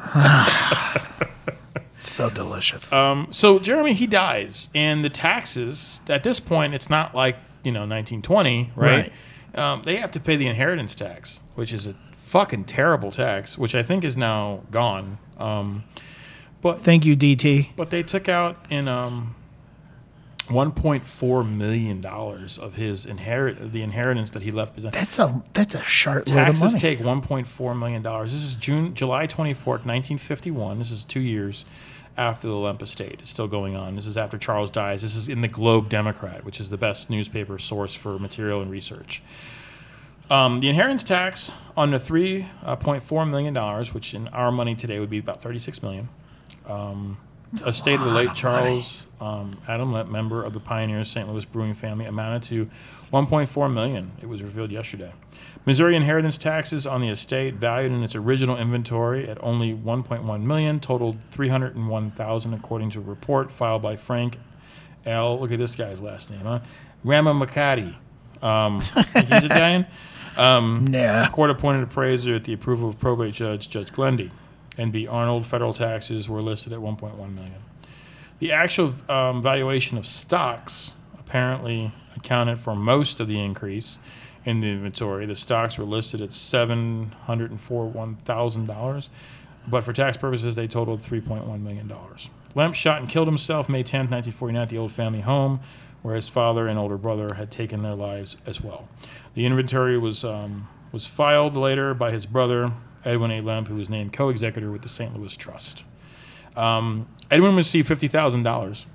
So delicious. Um, so Jeremy, he dies, and the taxes at this point, it's not like, you know, nineteen twenty, right? Um, they have to pay the inheritance tax, which is a fucking terrible tax, which I think is now gone. Um, but Thank you, D T. but they took out in um, one point four million dollars of his inherit the inheritance that he left behind. That's a that's a sharp load of Taxes money. take one point four million dollars. This is June, July twenty-fourth, nineteen fifty-one. This is two years after the Lemp estate. It's still going on. This is after Charles dies. This is in the Globe Democrat, which is the best newspaper source for material and research. Um, the inheritance tax on the three point four million dollars, which in our money today would be about thirty-six million dollars. Um, estate of the late Charles um, Adam Lemp, member of the Pioneers Saint Louis brewing family, amounted to one point four million dollars. It was revealed yesterday. Missouri inheritance taxes on the estate, valued in its original inventory at only one point one million dollars, totaled three hundred one thousand dollars, according to a report filed by Frank L. Look at this guy's last name, huh? Ramamacati. Um, think he's Italian. Um, Nah. Court-appointed appraiser at the approval of probate judge Judge Glendy. N B Arnold. Federal taxes were listed at one point one million dollars. The actual um, valuation of stocks apparently accounted for most of the increase in the inventory. The stocks were listed at seven hundred forty-one thousand dollars, but for tax purposes, they totaled three point one million dollars. Lemp shot and killed himself May tenth, nineteen forty-nine at the old family home, where his father and older brother had taken their lives as well. The inventory was um, was filed later by his brother, Edwin A. Lemp, who was named co-executor with the Saint Louis Trust. Um, Edwin received fifty thousand dollars.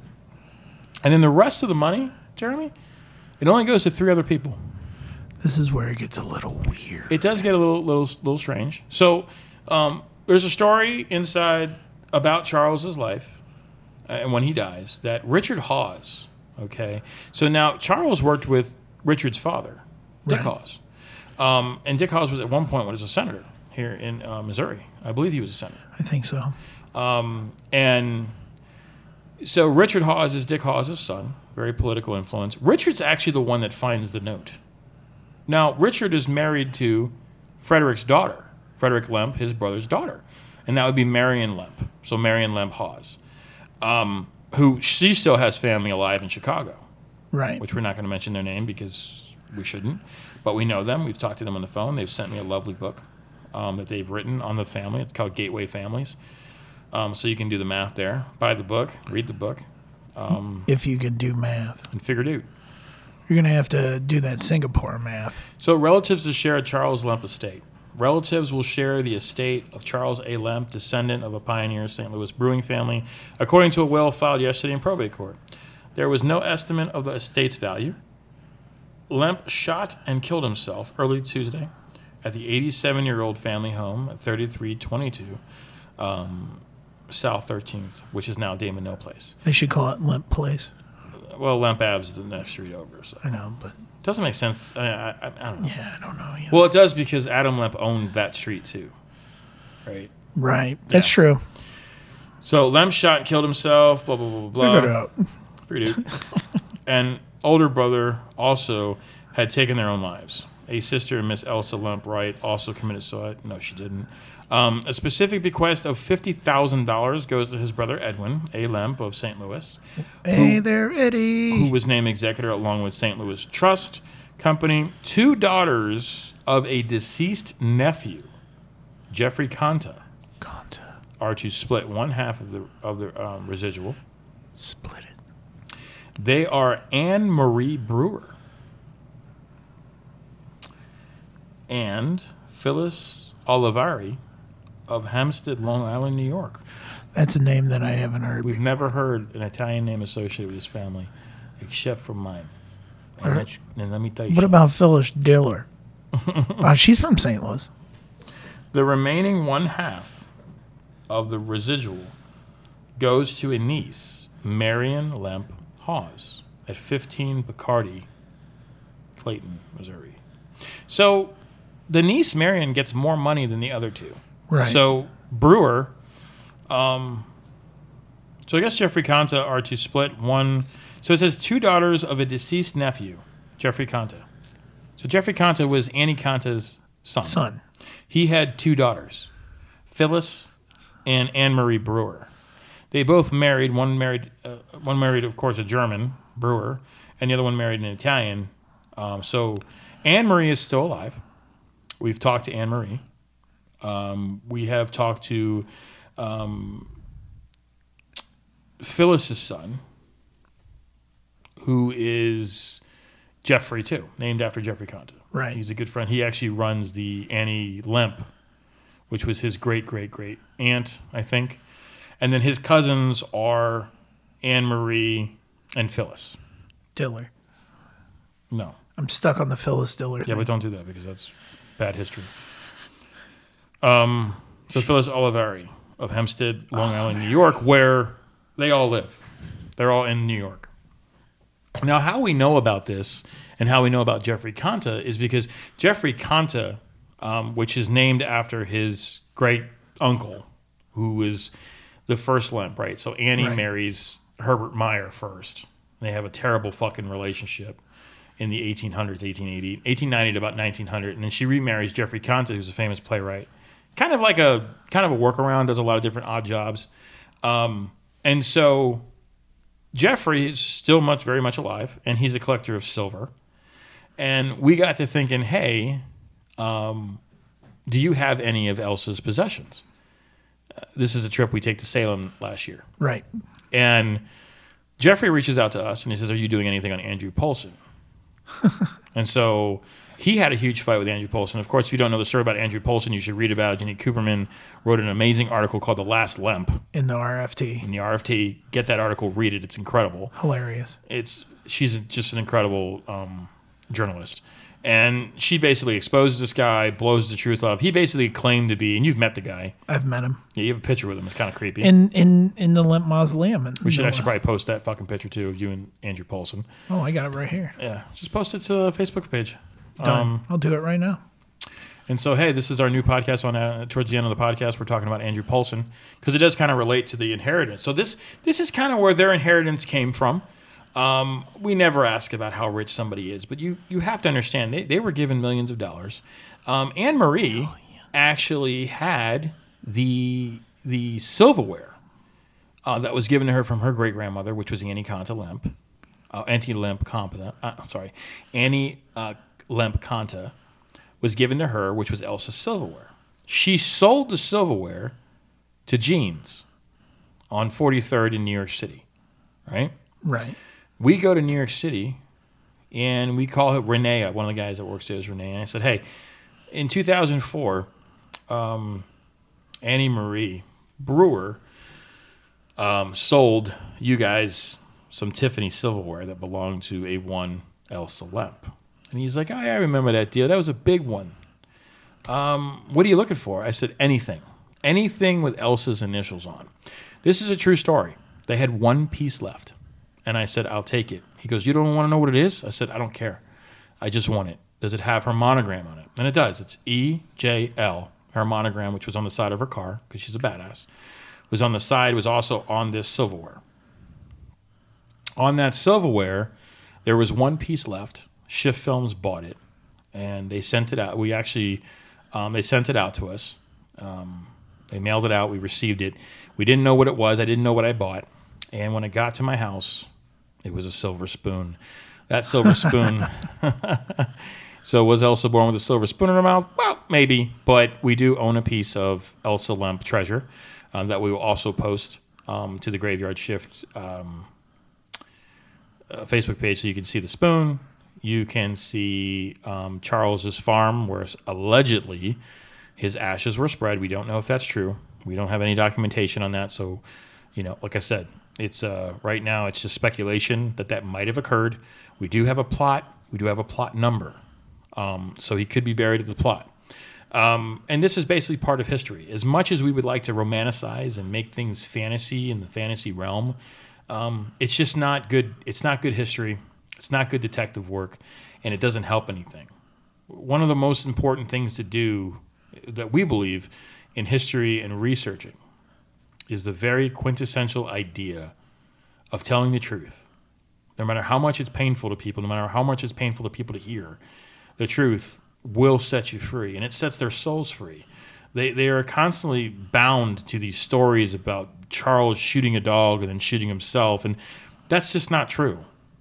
And then the rest of the money, Jeremy, it only goes to three other people. This is where it gets a little weird. It does get a little little, little strange. So um, there's a story inside about Charles's life uh, and when he dies that Richard Hawes, okay? So now Charles worked with Richard's father, Dick Right. Hawes. Um, and Dick Hawes was at one point was a senator here in uh, Missouri. I believe he was a senator. I think so. Um, and so Richard Hawes is Dick Hawes' son, very political influence. Richard's actually the one that finds the note. Now, Richard is married to Frederick's daughter, Frederick Lemp, his brother's daughter. And that would be Marion Lemp, so Marion Lemp Hawes, um, who she still has family alive in Chicago, Right. which we're not going to mention their name because we shouldn't. But we know them. We've talked to them on the phone. They've sent me a lovely book um, that they've written on the family. It's called Gateway Families. Um, so you can do the math there. Buy the book, read the book, um, If you can do math. and figure it out. You're going to have to do that Singapore math. So relatives to share a Charles Lemp estate. Relatives will share the estate of Charles A. Lemp, descendant of a pioneer Saint Louis brewing family, according to a will filed yesterday in probate court. There was no estimate of the estate's value. Lemp shot and killed himself early Tuesday at the eighty-seven-year-old family home at thirty-three twenty-two um, South thirteenth, which is now Damon No Place. They should call it Limp Place. Well, Lemp Ave's the next street over, so I know, but doesn't make sense. I, I, I don't know. yeah, I don't know. Yeah. Well, it does because Adam Lemp owned that street too, right? right. That's Yeah. true. So Lemp shot and killed himself. Blah blah blah blah. Figure it out. Figured it out. And older brother also had taken their own lives. A sister, Miss Elsa Lemp Wright, also committed suicide. No, she didn't. Um, a specific bequest of fifty thousand dollars goes to his brother Edwin A. Lemp of Saint Louis, Hey there, Eddie. who was named executor along with Saint Louis Trust Company. Two daughters of a deceased nephew, Jeffrey Conta, Conta. are to split one half of the of the um, residual. Split it. They are Anne Marie Brewer and Phyllis Olivari of Hempstead, Long Island, New York. That's a name that I haven't heard. We've never heard an Italian name associated with this family, except for mine. And, Or- that's- and let me tell you What something. about Phyllis Diller? uh, she's from Saint Louis. The remaining one half of the residual goes to a niece, Marion Lemp Hawes, at fifteen Bacardi, Clayton, Missouri. So the niece, Marion, gets more money than the other two. Right. So Brewer, um, so I guess Jeffrey Conta are to split one. So it says two daughters of a deceased nephew, Jeffrey Conta. So Jeffrey Conta was Annie Conta's son. Son. He had two daughters, Phyllis and Anne Marie Brewer. They both married. One married, uh, one married, of course, a German, Brewer, and the other one married an Italian. Um, so Anne Marie is still alive. We've talked to Anne Marie. Um, we have talked to um, Phyllis's son, who is Jeffrey too, named after Jeffrey Conta. Right. He's a good friend. He actually runs the Annie Lemp, which was his great great great aunt, I think. And then his cousins are Anne Marie and Phyllis. Diller. No. I'm stuck on the Phyllis Diller Yeah, thing. but don't do that because that's bad history. Um, so Phyllis Olivari of Hempstead, Long Island, New York, where they all live. They're all in New York. Now, how we know about this and how we know about Jeffrey Conta is because Jeffrey Conta, um, which is named after his great uncle, who is the first Lemp, right? So Annie Right. marries Herbert Meyer first. They have a terrible fucking relationship in the eighteen hundreds, eighteen eighty, eighteen ninety to about nineteen hundred, and then she remarries Jeffrey Conta, who's a famous playwright. Kind of like a kind of a workaround, does a lot of different odd jobs, um, and so Jeffrey is still much, very much alive, and he's a collector of silver. And we got to thinking, hey, um, do you have any of Elsa's possessions? Uh, this is a trip we take to Salem last year, Right. and Jeffrey reaches out to us and he says, "Are you doing anything on Andrew Polson?" And so He had a huge fight with Andrew Poulsen. Of course, if you don't know the story about Andrew Poulsen, you should read about it. Jenny Cooperman wrote an amazing article called The Last Lemp In the R F T. in the R F T. Get that article, read it. It's incredible. Hilarious. It's She's just an incredible um, journalist. And she basically exposes this guy, blows the truth out of. He basically claimed to be, and you've met the guy. I've met him. Yeah, you have a picture with him. It's kind of creepy. In in in the Limp Mausoleum. we should actually probably post that fucking picture too of you and Andrew Poulsen. Oh, I got it right here. Yeah, just post it to the Facebook page. Done. Um, I'll do it right now. and so, hey, this is our new podcast. On uh, towards the end of the podcast, we're talking about Andrew Poulsen because it does kind of relate to the inheritance. So this this is kind of where their inheritance came from. Um, we never ask about how rich somebody is, but you you have to understand they, they were given millions of dollars. Um, Anne Marie actually had the the silverware uh, that was given to her from her great grandmother, which was Annie Conta Lemp, uh, Annie Lemp Conta. Uh, I'm sorry, Annie uh, Lemp Conta was given to her, which was Elsa's silverware. She sold the silverware to Jeans on forty-third in New York City, right? Right. We go to New York City, and we call her Renee. One of the guys that works there is Renee. And I said, hey, in two thousand four, um, Annie Marie Brewer um, sold you guys some Tiffany silverware that belonged to a one Elsa Lemp. And he's like, oh, yeah, I remember that deal. That was a big one. Um, what are you looking for? I said, anything. Anything with Elsa's initials on. This is a true story. They had one piece left. And I said, I'll take it. He goes, you don't want to know what it is? I said, I don't care. I just want it. Does it have her monogram on it? And it does. It's E J L. Her monogram, which was on the side of her car, because she's a badass, was on the side, was also on this silverware. On that silverware, there was one piece left. Shift Films bought it, and they sent it out. We actually, um, they sent it out to us. Um, they mailed it out. We received it. We didn't know what it was. I didn't know what I bought. And when it got to my house, it was a silver spoon. That silver spoon. So was Elsa born with a silver spoon in her mouth? Well, maybe. But we do own a piece of Elsa Lemp treasure uh, that we will also post um, to the Graveyard Shift um, uh, Facebook page so you can see the spoon. You can see um, Charles's farm where allegedly his ashes were spread. We don't know if that's true. We don't have any documentation on that. So, you know, like I said, It's uh, right now it's just speculation that that might have occurred. We do have a plot. We do have a plot number. Um, so he could be buried at the plot. Um, and this is basically part of history. As much as we would like to romanticize and make things fantasy in the fantasy realm, um, it's just not good. It's not good history. It's not good detective work, and it doesn't help anything. One of the most important things to do that we believe in history and researching is the very quintessential idea of telling the truth. No matter how much it's painful to people, no matter how much it's painful to people to hear, the truth will set you free, and it sets their souls free. They they are constantly bound to these stories about Charles shooting a dog and then shooting himself, and that's just not true.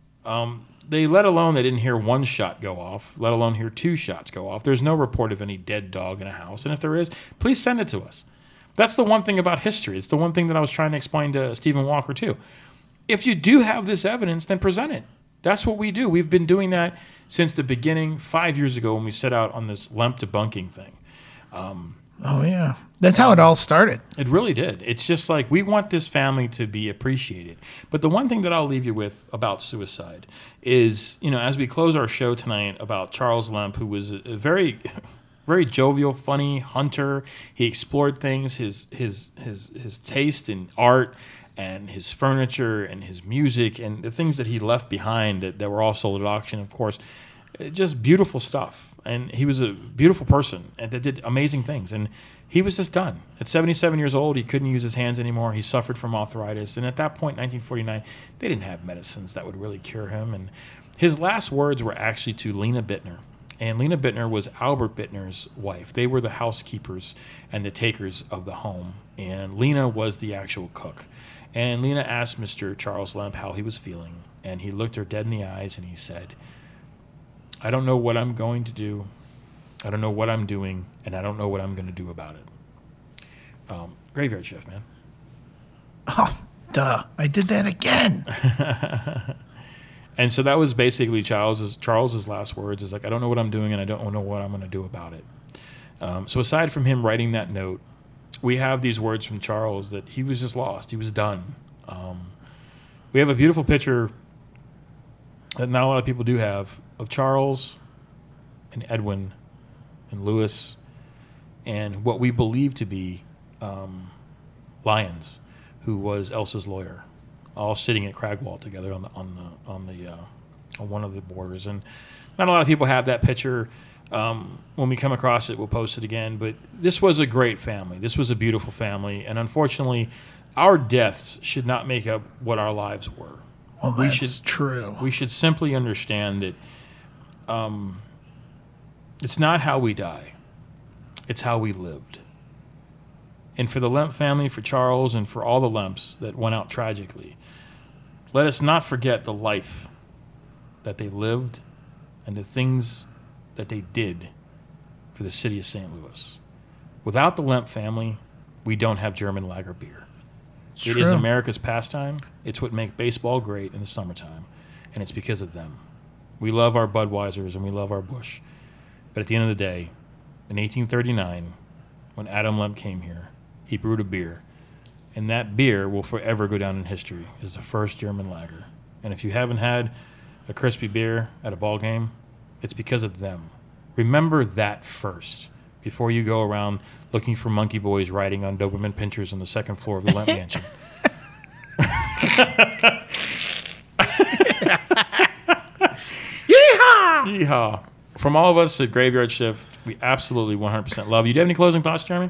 Um, they let alone they didn't hear one shot go off, let alone hear two shots go off. There's no report of any dead dog in a house, and if there is, please send it to us. That's the one thing about history. It's the one thing that I was trying to explain to Stephen Walker too. If you do have this evidence, then present it. That's what we do. We've been doing that since the beginning, five years ago when we set out on this Lemp debunking thing. Um, oh, yeah. That's how it all started. It really did. It's just like we want this family to be appreciated. But the one thing that I'll leave you with about suicide is, you know, as we close our show tonight about Charles Lemp, who was a, a very... very jovial, funny hunter. He explored things, his his his his taste in art and his furniture and his music and the things that he left behind that, that were all sold at auction, of course. Just beautiful stuff. And he was a beautiful person and that did amazing things. And he was just done. At seventy-seven years old, he couldn't use his hands anymore. He suffered from arthritis. And at that point, nineteen forty-nine, they didn't have medicines that would really cure him. And his last words were actually to Lena Bittner. And Lena Bittner was Albert Bittner's wife. They were the housekeepers and the takers of the home. And Lena was the actual cook. And Lena asked Mister Charles Lemp how he was feeling. And he looked her dead in the eyes and he said, I don't know what I'm going to do. I don't know what I'm doing. And I don't know what I'm going to do about it. Um, Graveyard Shift, man. Oh, duh. I did that again. And so that was basically Charles's Charles's last words. Is like, I don't know what I'm doing, and I don't know what I'm going to do about it. Um, so aside from him writing that note, we have these words from Charles that he was just lost. He was done. Um, we have a beautiful picture that not a lot of people do have of Charles and Edwin and Lewis and what we believe to be um, Lyons, who was Elsa's lawyer, all sitting at Cragwall together on the on the on the uh, on one of the borders. And not a lot of people have that picture. Um, when we come across it, we'll post it again. But this was a great family. This was a beautiful family, and unfortunately, our deaths should not make up what our lives were. Well, we that's should true. We should simply understand that um, it's not how we die; it's how we lived. And for the Lemp family, for Charles, and for all the Lemps that went out tragically, let us not forget the life that they lived and the things that they did for the city of Saint Louis. Without the Lemp family, we don't have German lager beer. It's It true. is America's pastime. It's what makes baseball great in the summertime, and it's because of them. We love our Budweisers and we love our Busch. But at the end of the day, in eighteen thirty-nine, when Adam Lemp came here, he brewed a beer, and that beer will forever go down in history as the first German lager. And if you haven't had a crispy beer at a ball game, it's because of them. Remember that first before you go around looking for monkey boys riding on Doberman pinchers on the second floor of the Lemp Mansion. Yeehaw! Yeehaw. From all of us at Graveyard Shift, we absolutely one hundred percent love you. Do you have any closing thoughts, Jeremy?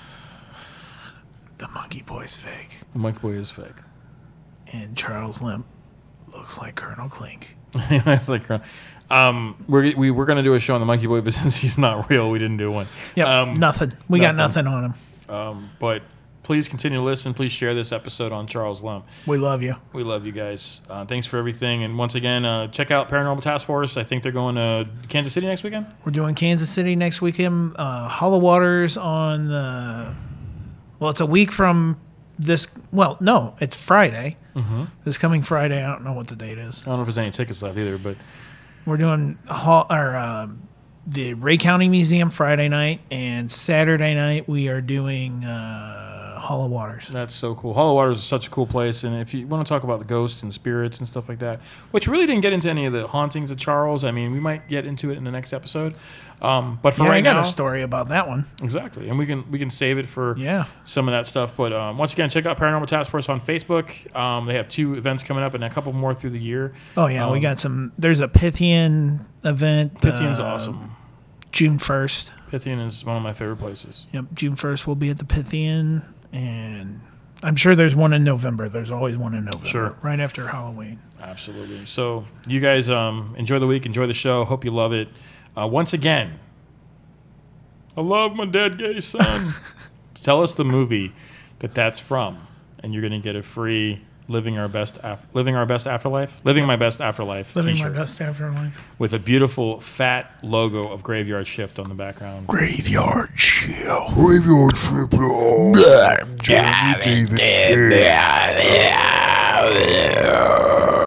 The monkey boy's fake, The monkey boy is fake. and Charles Lemp looks like Colonel Klink. It's like, um, we're we, we're gonna do a show on the monkey boy, but since he's not real, we didn't do one. Yep, Um, nothing. We got nothing. nothing on him. Um, but please continue to listen. Please share this episode on Charles Lemp. We love you. We love you guys. Uh, thanks for everything. And once again, uh, check out Paranormal Task Force. I think they're going to Kansas City next weekend. We're doing Kansas City next weekend. Uh, Hollow Waters on the. Well, it's a week from this. Well, no, it's Friday. Mm-hmm. This coming Friday. I don't know what the date is. I don't know if there's any tickets left either, but We're doing hall, or, uh, the Ray County Museum Friday night, and Saturday night we are doing uh, Hollow Waters. that's so cool. Hollow Waters is such a cool place. And if you want to talk about the ghosts and spirits and stuff like that, which really didn't get into any of the hauntings of Charles. I mean, we might get into it in the next episode. Um, but for Yeah, right I got now, a story about that one. exactly, and we can we can save it for Yeah. some of that stuff. But um, once again, check out Paranormal Task Force on Facebook. Um, they have two events coming up and a couple more through the year. Oh yeah, we Um, got some. There's a Pythian event. Pythian's uh, awesome. June first. Pythian is one of my favorite places. Yep, June first we'll be at the Pythian, and I'm sure there's one in November. There's always one in November, Sure. right after Halloween. Absolutely. So you guys um, enjoy the week, enjoy the show. Hope you love it. Uh, once again, I love my dead gay son. Tell us the movie that that's from, and you're going to get a free living our best af- living our best afterlife, living my best afterlife Living T-shirt my best afterlife. with a beautiful fat logo of Graveyard Shift on the background. Graveyard Shift. Graveyard Shift. Jeremy David King.